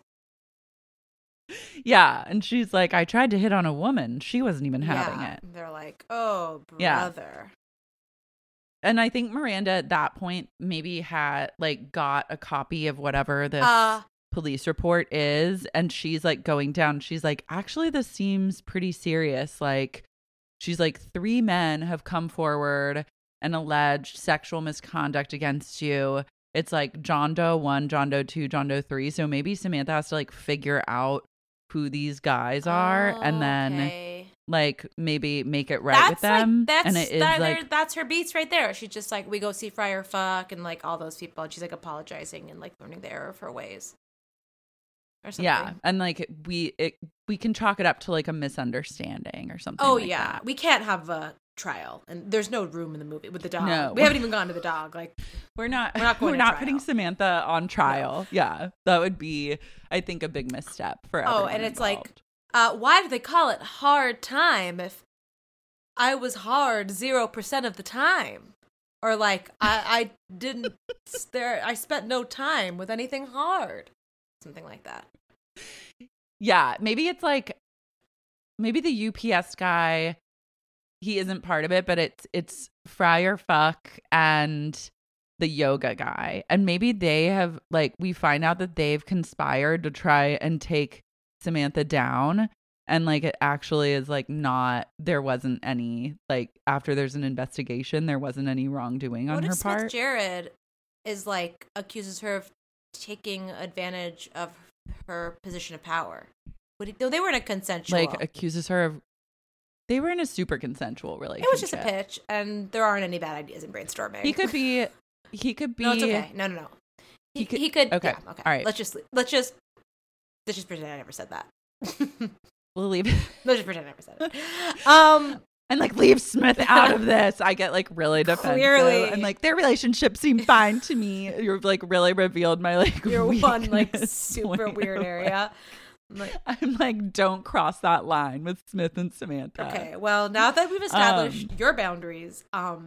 Yeah, and she's like, I tried to hit on a woman. She wasn't even having it. They're like, oh, brother. Yeah. And I think Miranda at that point maybe had like got a copy of whatever this police report is. And she's like going down. She's like, actually, this seems pretty serious. Like, she's like, 3 men have come forward an alleged sexual misconduct against you. It's like John Doe 1, John Doe 2, John Doe 3. So maybe Samantha has to like figure out who these guys are and then like maybe make it right with them. That's her beats right there. She's just like, we go see Friar Fuck and like all those people. And she's like apologizing and like learning the error of her ways. Or something. Yeah. And like we can chalk it up to like a misunderstanding or something. Oh, like yeah. that. We can't have a trial. And there's no room in the movie with the dog. No. We haven't even gone to the dog. Like We're not going putting Samantha on trial. No. Yeah. That would be, I think, a big misstep for everyone. Oh, and it's involved. like, why do they call it hard time if I was hard 0% of the time? Or like, I didn't, I spent no time with anything hard. Something like that. Yeah. Maybe it's like, maybe the UPS guy, he isn't part of it, but it's Friar Fuck and the yoga guy. And maybe they have, like, we find out that they've conspired to try and take Samantha down. And like, it actually is like not, there wasn't any, like, after there's an investigation, there wasn't any wrongdoing on her part. What if Smith Jerrod is like, accuses her of taking advantage of her position of power? No, they were in a consensual. Like, accuses her of, they were in a super consensual relationship. It was just a pitch, and there aren't any bad ideas in brainstorming. He could be. No, it's okay. No. He could. Okay. Yeah, okay. All right. Let's just pretend I never said that. We'll leave it. Let's just pretend I never said it. And like leave Smith out of this. I get like really defensive. Clearly. And like their relationship seemed fine to me. You're like really revealed my like your one like super point. weird area. I'm like, don't cross that line with Smith and Samantha. Okay, well, now that we've established your boundaries,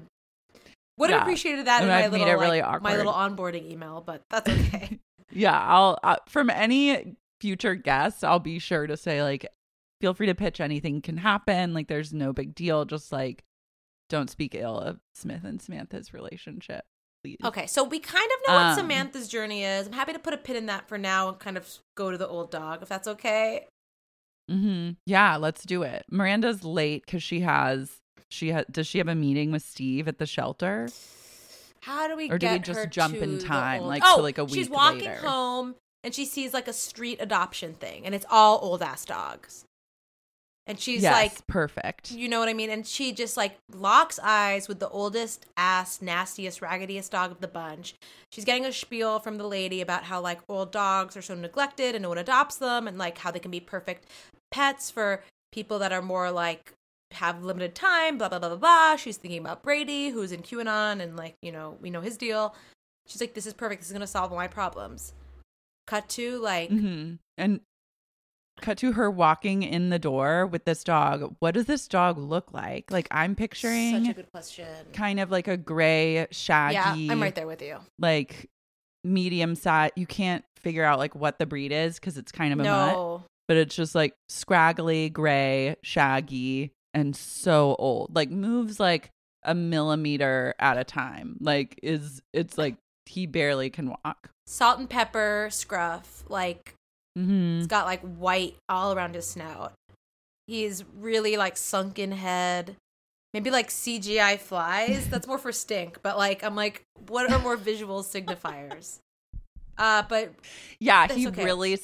would have appreciated that in my little, it really awkward. My little onboarding email, but that's okay. Yeah, I'll from any future guests, I'll be sure to say like, feel free to pitch, anything can happen. Like, there's no big deal. Just like, don't speak ill of Smith and Samantha's relationship. Please. Okay, so we kind of know what Samantha's journey is. I'm happy to put a pin in that for now and kind of go to the old dog, if that's okay. Mm-hmm. Yeah, let's do it. Miranda's late because does she have a meeting with Steve at the shelter? How do we or get do we just her jump to in time, to like a week she's walking later? home and she sees like a street adoption thing, and it's all old ass dogs. And she's like, perfect. You know what I mean? And she just like locks eyes with the oldest ass, nastiest, raggediest dog of the bunch. She's getting a spiel from the lady about how like old dogs are so neglected and no one adopts them, and like how they can be perfect pets for people that are more like have limited time, blah, blah, blah, blah, blah. She's thinking about Brady, who's in QAnon, and like, you know, we know his deal. She's like, this is perfect. This is going to solve all my problems. Cut to like... Mm-hmm. And cut to her walking in the door with this dog. What does this dog look like? Like, I'm picturing... Such a good question. Kind of like a gray, shaggy... Yeah, I'm right there with you. Like, medium size. You can't figure out like what the breed is because it's kind of a mutt. But it's just like scraggly, gray, shaggy, and so old. Like, moves like a millimeter at a time. Like, it's like he barely can walk. Salt and pepper scruff. Like, It's got like white all around his snout. He's really like sunken head. Maybe like CGI flies. That's more for stink. But like, I'm like, what are more visual signifiers? But yeah, he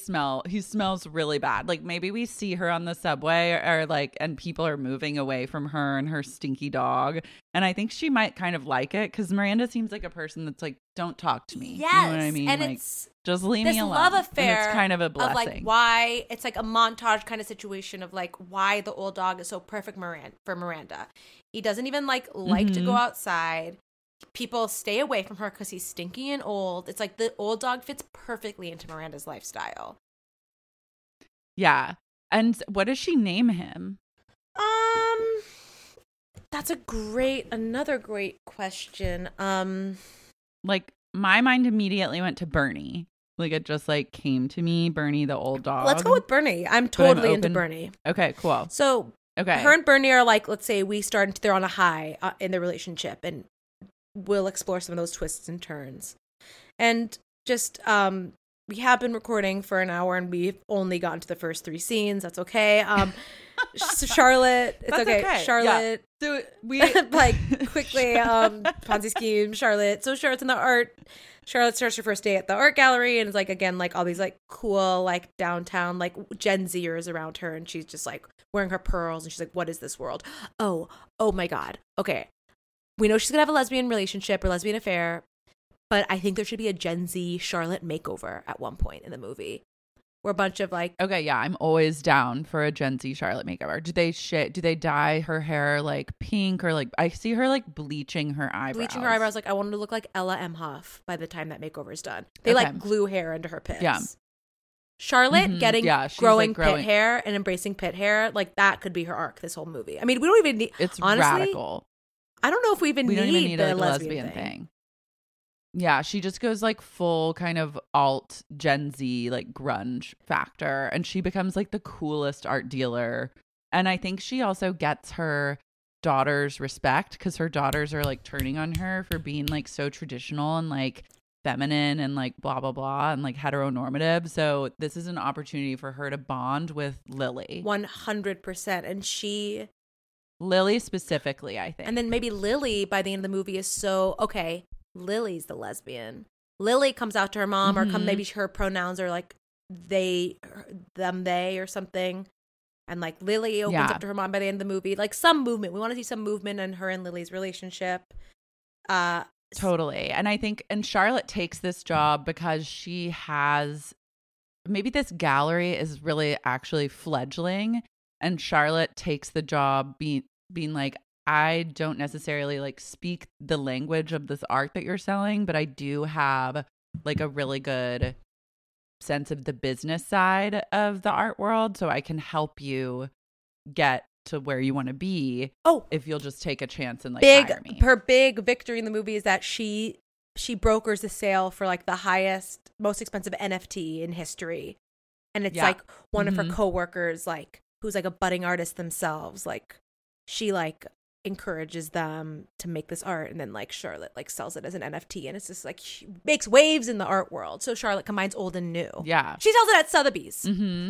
smells really bad. Like, maybe we see her on the subway or like, and people are moving away from her and her stinky dog. And I think she might kind of like it because Miranda seems like a person that's like, don't talk to me. Yes. You know what I mean? And like, it's just leave me alone. This love affair. And it's kind of a blessing. Of like why it's like a montage kind of situation of like why the old dog is so perfect for Miranda. He doesn't even like to go outside. People stay away from her because he's stinky and old. It's like the old dog fits perfectly into Miranda's lifestyle. Yeah. And what does she name him? That's another great question. Like, my mind immediately went to Bernie. Like, it just like came to me, Bernie the old dog. Let's go with Bernie. I'm totally into Bernie. Okay, cool. So, her and Bernie are like, let's say they're on a high in their relationship, and we'll explore some of those twists and turns. And just we have been recording for an hour and we've only gotten to the first 3 scenes. That's okay. So Charlotte, it's okay. Charlotte, so we like quickly, Ponzi scheme, Charlotte. So Charlotte's in the art. Charlotte starts her first day at the art gallery and it's like, again, like all these like cool, like downtown, like Gen Zers around her. And she's just like wearing her pearls and she's like, what is this world? Oh my God. Okay. We know she's going to have a lesbian relationship or lesbian affair, but I think there should be a Gen Z Charlotte makeover at one point in the movie. Where a bunch of like, okay, yeah, I'm always down for a Gen Z Charlotte makeover. Do they dye her hair like pink or like I see her like bleaching her eyebrows. Like I wanted to look like Ella M. Huff by the time that makeover is done. They like glue hair into her pits. Yeah. Charlotte getting growing pit hair and embracing pit hair, like that could be her arc this whole movie. I mean, we don't even need. It's honestly, radical. I don't know if we don't even need the lesbian thing. Yeah, she just goes like full kind of alt Gen Z, like grunge factor. And she becomes like the coolest art dealer. And I think she also gets her daughters respect because her daughters are like turning on her for being like so traditional and like feminine and like blah, blah, blah and like heteronormative. So this is an opportunity for her to bond with Lily. 100%. And Lily specifically, I think. And then maybe Lily by the end of the movie is so, okay, Lily's the lesbian. Lily comes out to her mom or maybe her pronouns are like they, them, they or something. And like Lily opens up to her mom by the end of the movie. Like some movement. We want to see some movement in her and Lily's relationship. Totally. And I think, and Charlotte takes this job because she has, maybe this gallery is really actually fledgling. And Charlotte takes the job being like, I don't necessarily like speak the language of this art that you're selling, but I do have like a really good sense of the business side of the art world. So I can help you get to where you want to be. Oh, if you'll just take a chance and like hire me. Her big victory in the movie is that she brokers the sale for like the highest, most expensive NFT in history. And it's like one of her coworkers, like who's like a budding artist themselves. Like she like encourages them to make this art, and then like Charlotte like sells it as an NFT, and it's just like she makes waves in the art world. So Charlotte combines old and new. Yeah, she sells it at Sotheby's.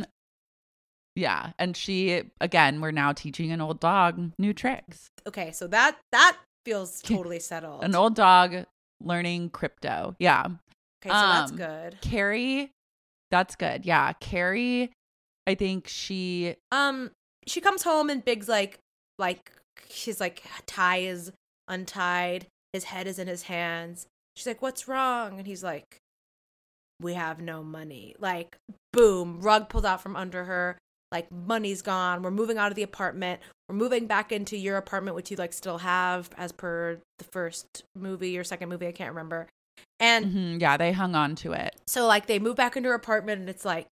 Yeah, and she again, we're now teaching an old dog new tricks. Okay, so that feels totally settled. An old dog learning crypto. Yeah. Okay, so that's good. Carrie, that's good. Yeah, Carrie, I think she comes home and Big's like his like tie is untied, his head is in his hands. She's like, what's wrong? And he's like, we have no money. Like, boom, rug pulled out from under her. Like, money's gone. We're moving out of the apartment. We're moving back into your apartment, which you like still have as per the first movie or second movie, I can't remember. And yeah, they hung on to it. So like they move back into her apartment and it's like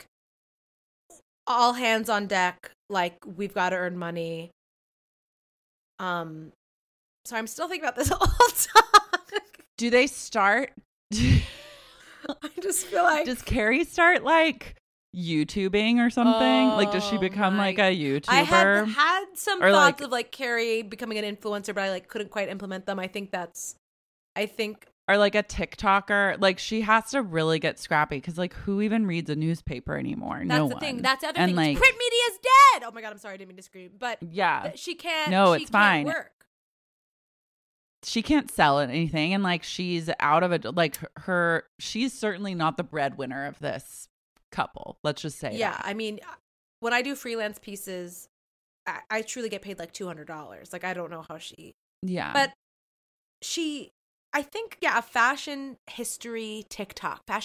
all hands on deck. Like, we've got to earn money. So I'm still thinking about this all the time. Do they start? I just feel like, does Carrie start like YouTubing or something? Like, does she become like a YouTuber? I had some thoughts of like Carrie becoming an influencer, but I like couldn't quite implement them. Or like a TikToker. Like, she has to really get scrappy because like who even reads a newspaper anymore? That's the thing. That's the other thing. Like, print media is dead. Oh my God, I'm sorry, I didn't mean to scream. But yeah, she can't. No, it's fine. Work. She can't sell anything, and like she's out of it. Like she's certainly not the breadwinner of this couple. Let's just say. Yeah, that. I mean, when I do freelance pieces, I truly get paid like $200. Like, I don't know how she. Yeah, but she. I think, a fashion historian TikTok. I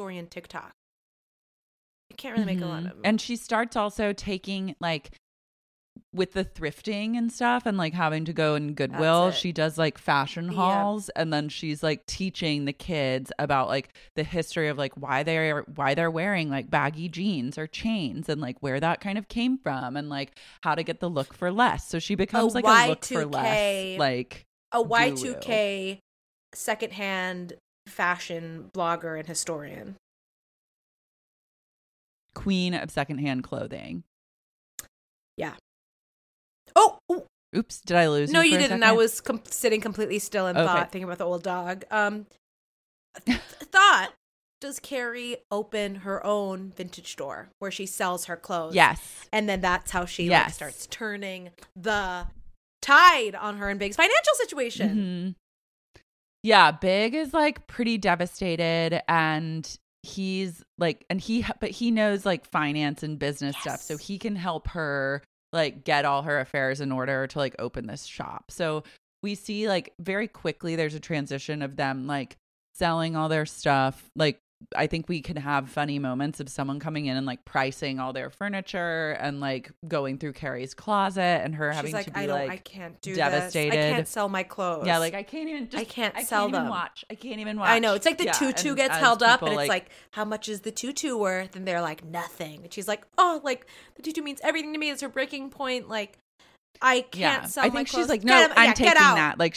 can't really make a lot of them. And she starts also taking, like, with the thrifting and stuff and, like, having to go in Goodwill. She does, like, fashion hauls. And then she's, like, teaching the kids about, like, the history of, like, why they're wearing, like, baggy jeans or chains and, like, where that kind of came from and, like, how to get the look for less. So she becomes, like, a look for less, like, a Y2K secondhand fashion blogger and historian. Queen of secondhand clothing. Yeah. Oh! Oops, did I lose you? No, you didn't. I was sitting completely still in thought, thinking about the old dog. Thought. does Carrie open her own vintage store where she sells her clothes. Yes. And then that's how she like starts turning the tide on her and Big's financial situation. Mm-hmm. Yeah, Big is like pretty devastated, and he's like, but he knows like finance and business stuff, so he can help her like get all her affairs in order to like open this shop. So we see like very quickly there's a transition of them like selling all their stuff. Like I think we can have funny moments of someone coming in and like pricing all their furniture and like going through Carrie's closet and her having to be I can't do devastated. This. I can't sell my clothes. Yeah, like I can't sell them. I can't even watch. I know. It's like the tutu gets held up and it's like, how much is the tutu worth? And they're like, nothing. And she's like, oh, like the tutu means everything to me. It's her breaking point. Like I can't sell my clothes. I think she's like, no, I'm taking that. Like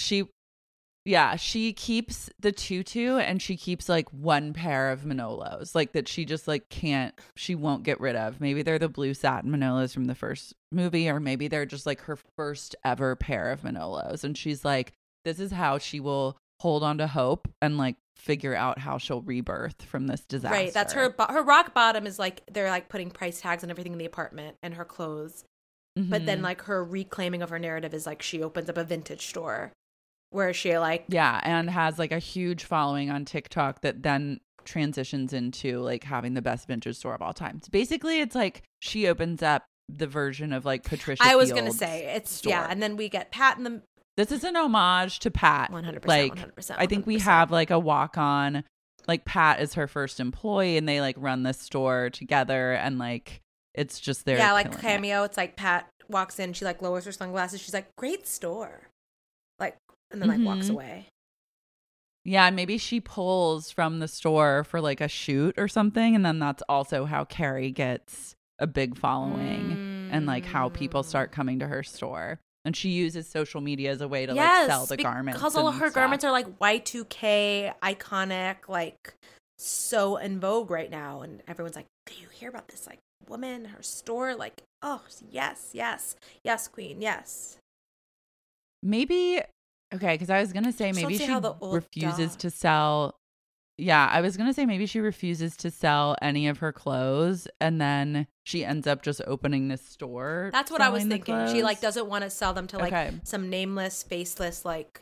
she keeps the tutu and she keeps like one pair of Manolos, like that she just like she won't get rid of. Maybe they're the blue satin Manolos from the first movie, or maybe they're just like her first ever pair of Manolos. And she's like, this is how she will hold on to hope and like figure out how she'll rebirth from this disaster. Right. That's her rock bottom is like, they're like putting price tags on everything in the apartment and her clothes. Mm-hmm. But then like her reclaiming of her narrative is like she opens up a vintage store. Where she like and has like a huge following on TikTok that then transitions into like having the best vintage store of all time. So basically it's like she opens up the version of like Patricia I was Field's gonna say it's store. and then we get Pat in the This is an homage to Pat. 100%, like 100%. I think we have like a walk on, like Pat is her first employee and they like run this store together and like it's just their like cameo. It's like Pat walks in, she like lowers her sunglasses, she's like, great store. Like and then like walks away. Yeah, maybe she pulls from the store for like a shoot or something, and then that's also how Carrie gets a big following and like how people start coming to her store. And she uses social media as a way to like sell the garments. Because all of her garments are like Y2K, iconic, like so in vogue right now. And everyone's like, do you hear about this like woman, her store? Like, oh yes, queen, yes. Maybe okay, because I was gonna say maybe she refuses to sell. Yeah, I was gonna say maybe she refuses to sell any of her clothes, and then she ends up just opening this store. That's what I was thinking. She like doesn't want to sell them to like some nameless, faceless like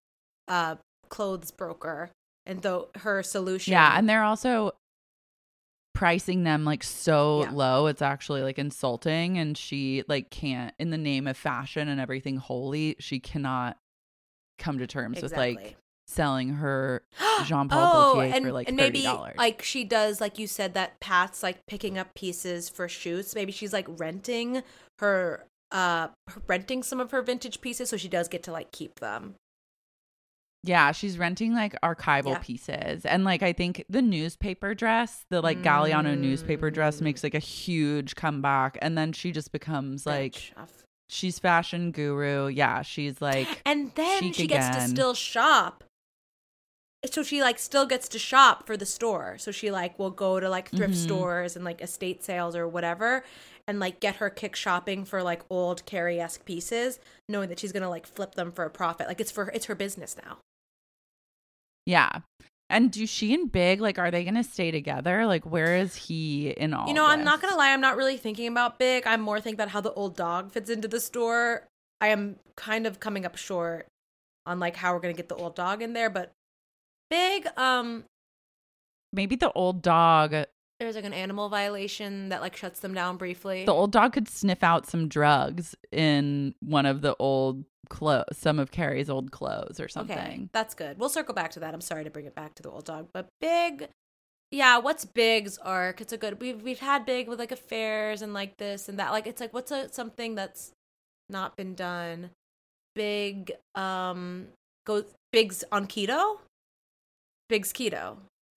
clothes broker, and though her solution. Yeah, and they're also pricing them like so low, it's actually like insulting, and she like can't, in the name of fashion and everything holy, she cannot come to terms with like selling her Jean Paul Gaultier for like $30. Maybe like she does, like you said, that Pat's like picking up pieces for shoots. Maybe she's like renting some of her vintage pieces, so she does get to like keep them. Yeah, she's renting like archival pieces. And like I think the newspaper dress, the like Galliano newspaper dress makes like a huge comeback, and then she just becomes like she's fashion guru. Yeah, she's like, and then she gets to still shop. So she like still gets to shop for the store. So she like will go to like thrift stores and like estate sales or whatever, and like get her kick shopping for like old Carrie-esque pieces, knowing that she's gonna like flip them for a profit. Like it's her business now. Yeah. And do she and Big, like, are they going to stay together? Like, where is he in all this? I'm not going to lie. I'm not really thinking about Big. I'm more thinking about how the old dog fits into the store. I am kind of coming up short on, like, how we're going to get the old dog in there. But Big, maybe the old dog. There's, like, an animal violation that, like, shuts them down briefly. The old dog could sniff out some drugs in one of the old some of Carrie's old clothes or something. Okay, that's good. We'll circle back to that. I'm sorry to bring it back to the old dog, but Big, yeah, what's Big's arc? It's a good. We've had Big with like affairs and like this and that. Like it's like what's something that's not been done. Big Big's on keto. Big's keto.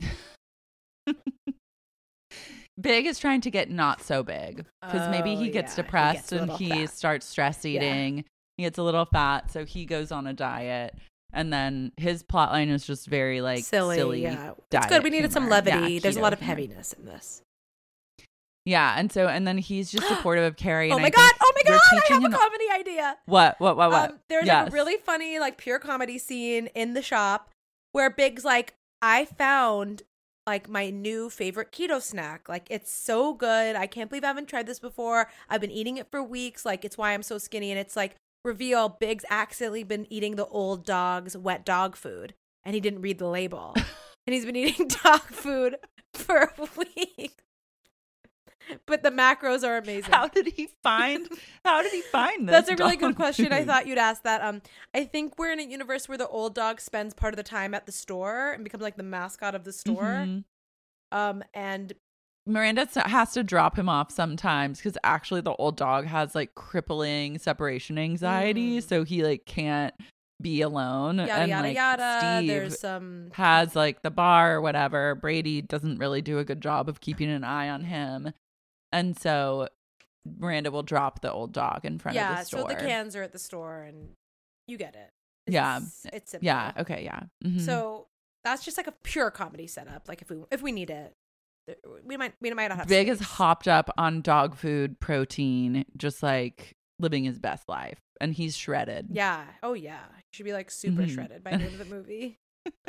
Big is trying to get not so big because maybe he gets depressed and he starts stress eating. Yeah. He gets a little fat, so he goes on a diet. And then his plotline is just very like silly. Yeah, it's good. We needed some levity. Yeah, there's a lot of heaviness in this. Yeah, and then he's just supportive of Carrie. Oh my god! I have a comedy idea. What? There's like a really funny, like pure comedy scene in the shop where Big's like, I found like my new favorite keto snack. Like, it's so good. I can't believe I haven't tried this before. I've been eating it for weeks. Like, it's why I'm so skinny. And it's like, reveal Big's accidentally been eating the old dog's wet dog food. And he didn't read the label. And he's been eating dog food for a week. But the macros are amazing. How did he find this? That's a really good question. I thought you'd ask that. I think we're in a universe where the old dog spends part of the time at the store and becomes like the mascot of the store. Mm-hmm. And Miranda has to drop him off sometimes because actually the old dog has like crippling separation anxiety, so he like can't be alone. Yada yada like, yada. Steve There's some has like the bar or whatever. Brady doesn't really do a good job of keeping an eye on him. And so Miranda will drop the old dog in front of the store. Yeah, so the cans are at the store and you get it. It's simple. Yeah, okay, yeah. Mm-hmm. So that's just like a pure comedy setup. Like if we need it, we might not have Big space. is hopped up on dog food protein, just like living his best life. And he's shredded. Yeah. Oh, yeah. He should be like super shredded by the end of the movie.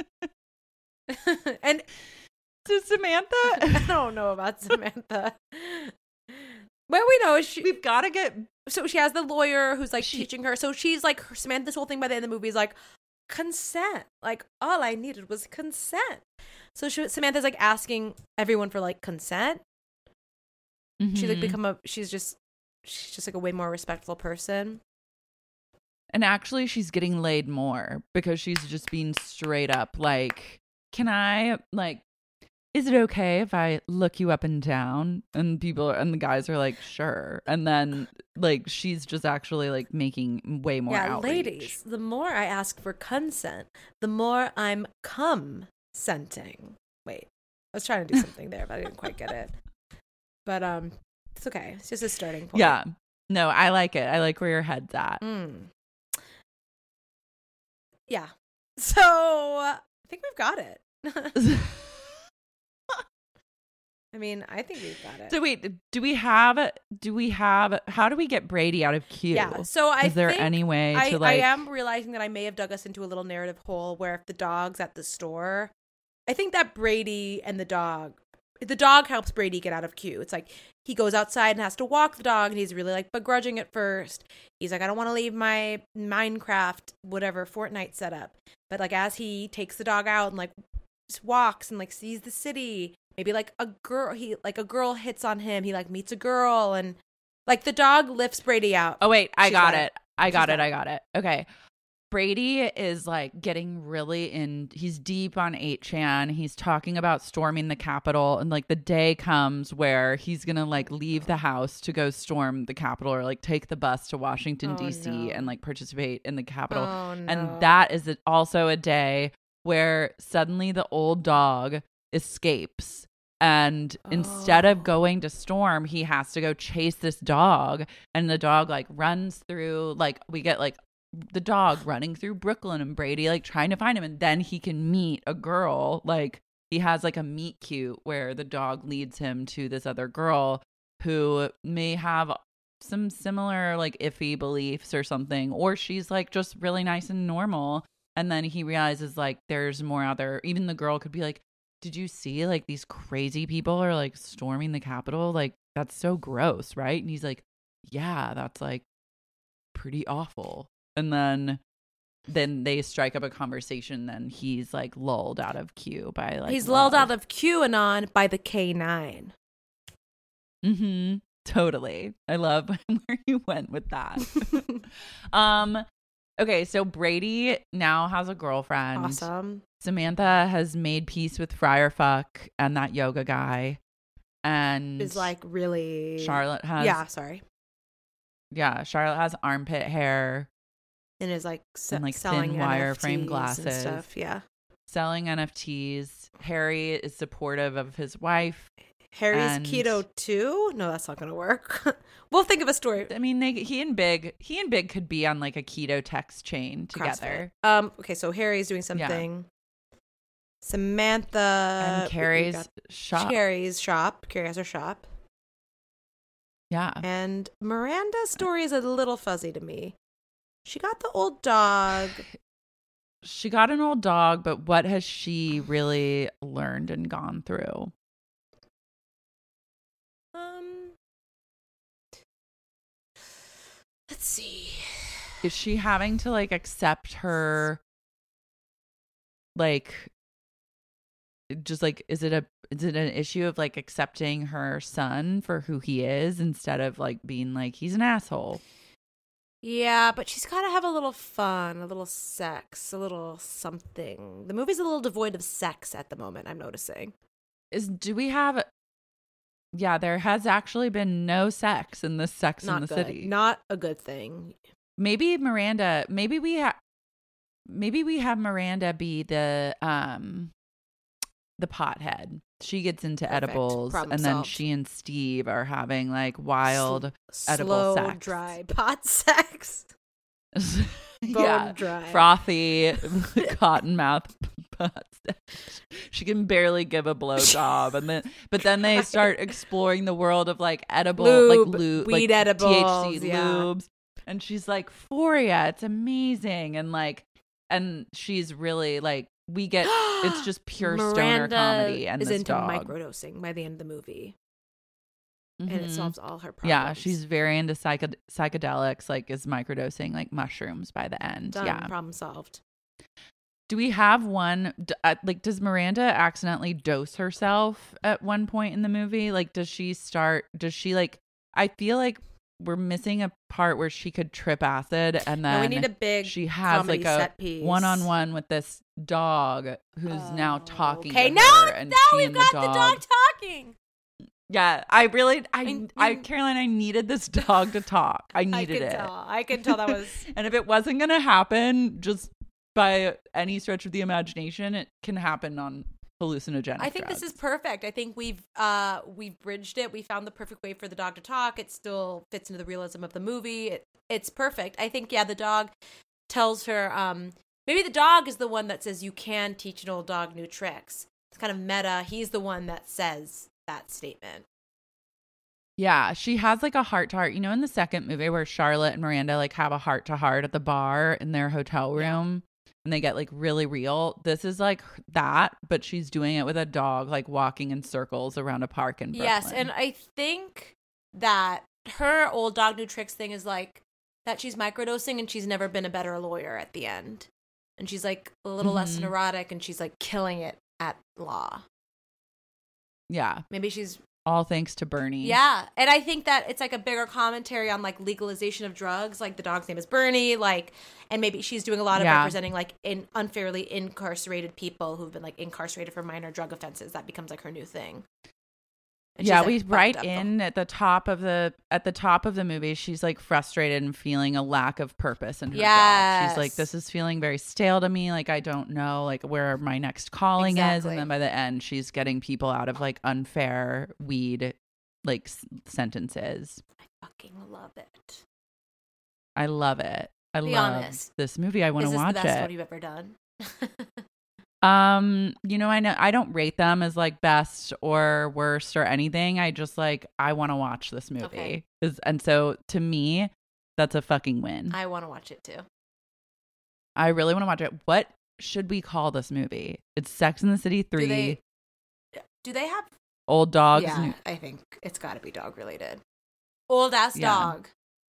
And so Samantha, I don't know about Samantha. Well, we know we've got to get. So she has the lawyer who's like teaching her. So she's like, Samantha's whole thing by the end of the movie is like consent. Like, all I needed was consent. So Samantha's like asking everyone for like consent. Mm-hmm. She like she's just like a way more respectful person. And actually she's getting laid more because she's just being straight up like, can I like, is it okay if I look you up and down? And the guys are like, sure. And then like, she's just actually like making way more outreach. Ladies, the more I ask for consent, the more I'm consenting. Wait, I was trying to do something there, but I didn't quite get it. But it's okay. It's just a starting point. Yeah. No, I like it. I like where your head's at. Yeah. So I think we've got it. I mean, I think we've got it. So wait, how do we get Brady out of Q? Yeah. So is there any way to like? I am realizing that I may have dug us into a little narrative hole where if the dog's at the store, I think that Brady and the dog helps Brady get out of Q. It's like he goes outside and has to walk the dog, and he's really like begrudging at first. He's like, I don't want to leave my Minecraft, whatever, Fortnite setup. But like as he takes the dog out and like just walks and like sees the city, maybe like a girl hits on him. He like meets a girl and like the dog lifts Brady out. Oh wait, I got it. Okay. Brady is like getting really he's deep on 8chan. He's talking about storming the Capitol, and like the day comes where he's going to like leave the house to go storm the Capitol or like take the bus to Washington, D.C. and like participate in the Capitol. Oh, no. And that is also a day where suddenly the old dog escapes. And instead of going to storm, he has to go chase this dog. And the dog like runs through, like we get like the dog running through Brooklyn and Brady like trying to find him, and then he can meet a girl. Like he has like a meet cute where the dog leads him to this other girl who may have some similar like iffy beliefs or something, or she's like just really nice and normal. And then he realizes like there's more out there. Even the girl could be like, did you see like these crazy people are like storming the Capitol? Like that's so gross, right? And he's like, yeah, that's like pretty awful. And then they strike up a conversation. Then he's like lulled out of Q by like lulled out of QAnon by the K9. Mm-hmm. Totally. I love where you went with that. Okay, so Brady now has a girlfriend. Awesome. Samantha has made peace with Friar Fuck and that yoga guy, and is like really. Charlotte has. Yeah, Charlotte has armpit hair. And is like, like selling thin wireframe glasses and stuff. Yeah. Selling NFTs. Harry is supportive of his wife. Harry's keto too? No, that's not going to work. We'll think of a story. I mean, he and Big could be on like a keto text chain together. CrossFit. Okay, so Harry's doing something. Yeah. Samantha and Carrie's shop. Carrie has her shop. Yeah. And Miranda's story is a little fuzzy to me. She got the old dog. she got an old dog, but what has she really learned and gone through? Let's see. Is she having to like accept her, like, just like, is it an issue of like accepting her son for who he is instead of like being like he's an asshole? Yeah, but she's got to have a little fun, a little sex, a little something. The movie's a little devoid of sex at the moment, I'm noticing. Yeah, there has actually been no sex in this Sex in the City. Not a good thing. Maybe we have Miranda be the pothead. She gets into edibles, Problem and then solved. she and Steve are having like wild edible slow, sex. dry pot sex. Yeah, dry. frothy cotton mouth pot sex. She can barely give a blowjob, but then they start exploring the world of like edible lube, weed like edibles, THC lubes, and she's like, "Euphoria, it's amazing," and she's really like, we get it's just pure stoner comedy, and is this into dog microdosing by the end of the movie. And it solves all her problems. Yeah, she's very into psychedelics, like is microdosing like mushrooms by the end. Done. Yeah. Problem solved. Do we have one, like, does Miranda accidentally dose herself at one point in the movie? Like, I feel like we're missing a part where she could trip acid and then we need a big she has like a set piece. one-on-one with this dog who's now talking to her. And now we've got the dog talking. Yeah, Caroline, I needed this dog to talk. I needed it. I can tell that was. And if it wasn't going to happen just by any stretch of the imagination, it can happen on hallucinogenic I think drugs. this is perfect. I think we've bridged it. We found the perfect way for the dog to talk. It still fits into the realism of the movie. It's perfect. I think, the dog tells her, maybe the dog is the one that says you can teach an old dog new tricks. It's kind of meta. He's the one that says that statement. Yeah, she has like a heart-to-heart. You know, in the second movie where Charlotte and Miranda like have a heart-to-heart at the bar in their hotel room and they get like really real. This is like that, but she's doing it with a dog like walking in circles around a park in Brooklyn. Yes, and I think that her old dog new tricks thing is like that she's microdosing and she's never been a better lawyer at the end. And she's like a little less neurotic and she's like killing it at law. Yeah. Maybe she's all thanks to Bernie. Yeah. And I think that it's like a bigger commentary on like legalization of drugs. Like the dog's name is Bernie. Like, and maybe she's doing a lot of representing like unfairly incarcerated people who've been like incarcerated for minor drug offenses. That becomes like her new thing. And yeah, like, we write in at the top of the movie, she's like frustrated and feeling a lack of purpose in her job. She's like, this is feeling very stale to me. Like, I don't know like where my next calling is. And then by the end, she's getting people out of like unfair weed like sentences. I fucking love it. I love it. Be honest. This movie. I want to watch it. Is this the best one you've ever done? You know, I don't rate them as like best or worst or anything. I just like, I want to watch this movie. Okay. And so to me, that's a fucking win. I want to watch it too. I really want to watch it. What should we call this movie? It's Sex and the City 3. Do they have old dogs? Yeah, I think it's got to be dog related. Old ass dog.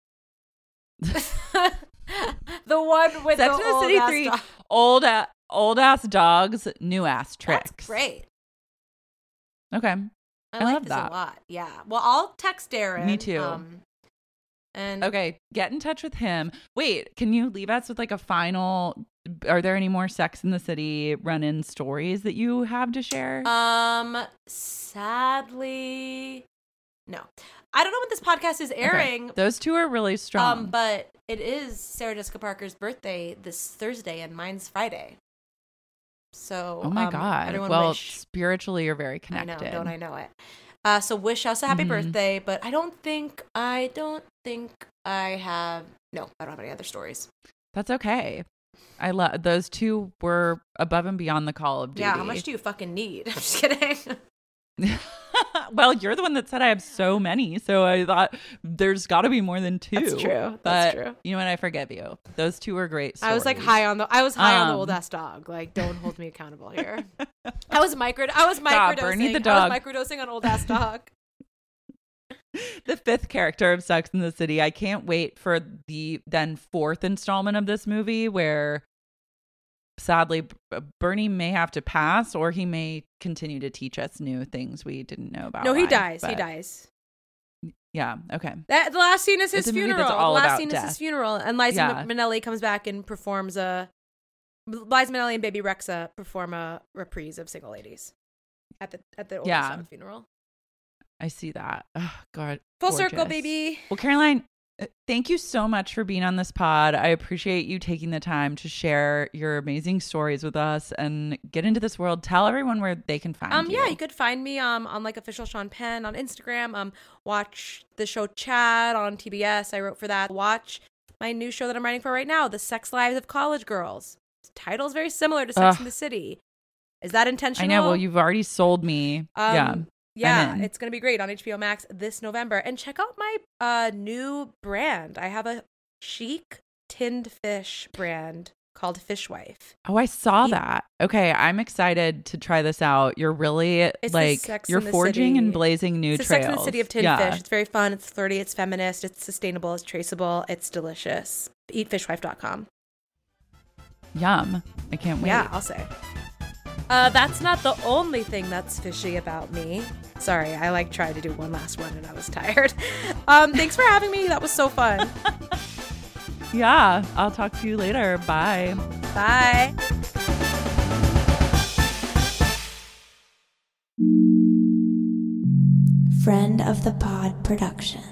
The one with Sex the and the City 3. Dog. Old ass dogs, new ass tricks. That's great. Okay. I like love this that a lot. Yeah. Well, I'll text Darren. Me too. And okay, get in touch with him. Wait, can you leave us with like a final? Are there any more Sex in the City run-in stories that you have to share? Sadly, no. I don't know when this podcast is airing. Okay. Those two are really strong. But it is Sarah Jessica Parker's birthday this Thursday, and mine's Friday. So, oh my God. Well, spiritually, you're very connected. I know it. So wish us a happy birthday, but I don't think I have any other stories. That's okay. I love those two were above and beyond the call of duty. Yeah, how much do you fucking need? I'm just kidding. Well, you're the one that said I have so many, so I thought there's got to be more than 2. That's true. That's true. You know what? I forgive you. Those 2 were great stories. I was like high on the old ass dog. Like, don't hold me accountable here. I was microdosing. Bernie the dog. I was microdosing on old ass dog. The 5th character of Sex and the City. I can't wait for the then 4th installment of this movie, where sadly Bernie may have to pass, or he may continue to teach us new things we didn't know about. No, he dies. He dies. Yeah. Okay. The last scene is his funeral. That's all the last about scene death. is his funeral, and Liza Minnelli comes back and performs Liza Minnelli and Baby Rexha perform a reprise of Single Ladies at the old funeral. I see that. Oh, God. Full gorgeous. circle, baby. Well, Caroline, thank you so much for being on this pod. I appreciate you taking the time to share your amazing stories with us and get into this world. Tell everyone where they can find you. Yeah, you could find me on like official Sean Penn on Instagram. Watch the show Chad on TBS. I wrote for that. Watch my new show that I'm writing for right now, The Sex Lives of College Girls. The title's very similar to Sex and the City. Is that intentional? I know. Well, you've already sold me. Yeah, it's going to be great on HBO Max this November. And check out my new brand. I have a chic tinned fish brand called Fishwife. Oh, I saw that. Okay, I'm excited to try this out. You're really you're forging and blazing new trails. Sex and the City of tinned fish. It's very fun. It's flirty. It's feminist. It's sustainable. It's traceable. It's delicious. Eatfishwife.com. Yum. I can't wait. Yeah, I'll say. That's not the only thing that's fishy about me. Sorry, I tried to do one last one and I was tired. Thanks for having me. That was so fun. Yeah, I'll talk to you later. Bye. Bye. Friend of the Pod Productions.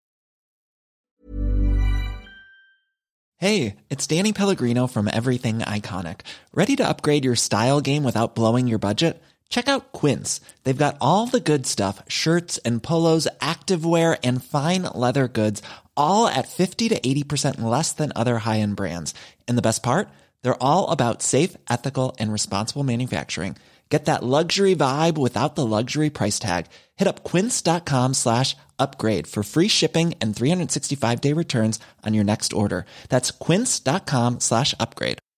Hey, it's Danny Pellegrino from Everything Iconic. Ready to upgrade your style game without blowing your budget? Check out Quince. They've got all the good stuff, shirts and polos, activewear, and fine leather goods, all at 50 to 80% less than other high-end brands. And the best part? They're all about safe, ethical, and responsible manufacturing. Get that luxury vibe without the luxury price tag. Hit up quince.com/upgrade for free shipping and 365-day returns on your next order. That's quince.com/upgrade.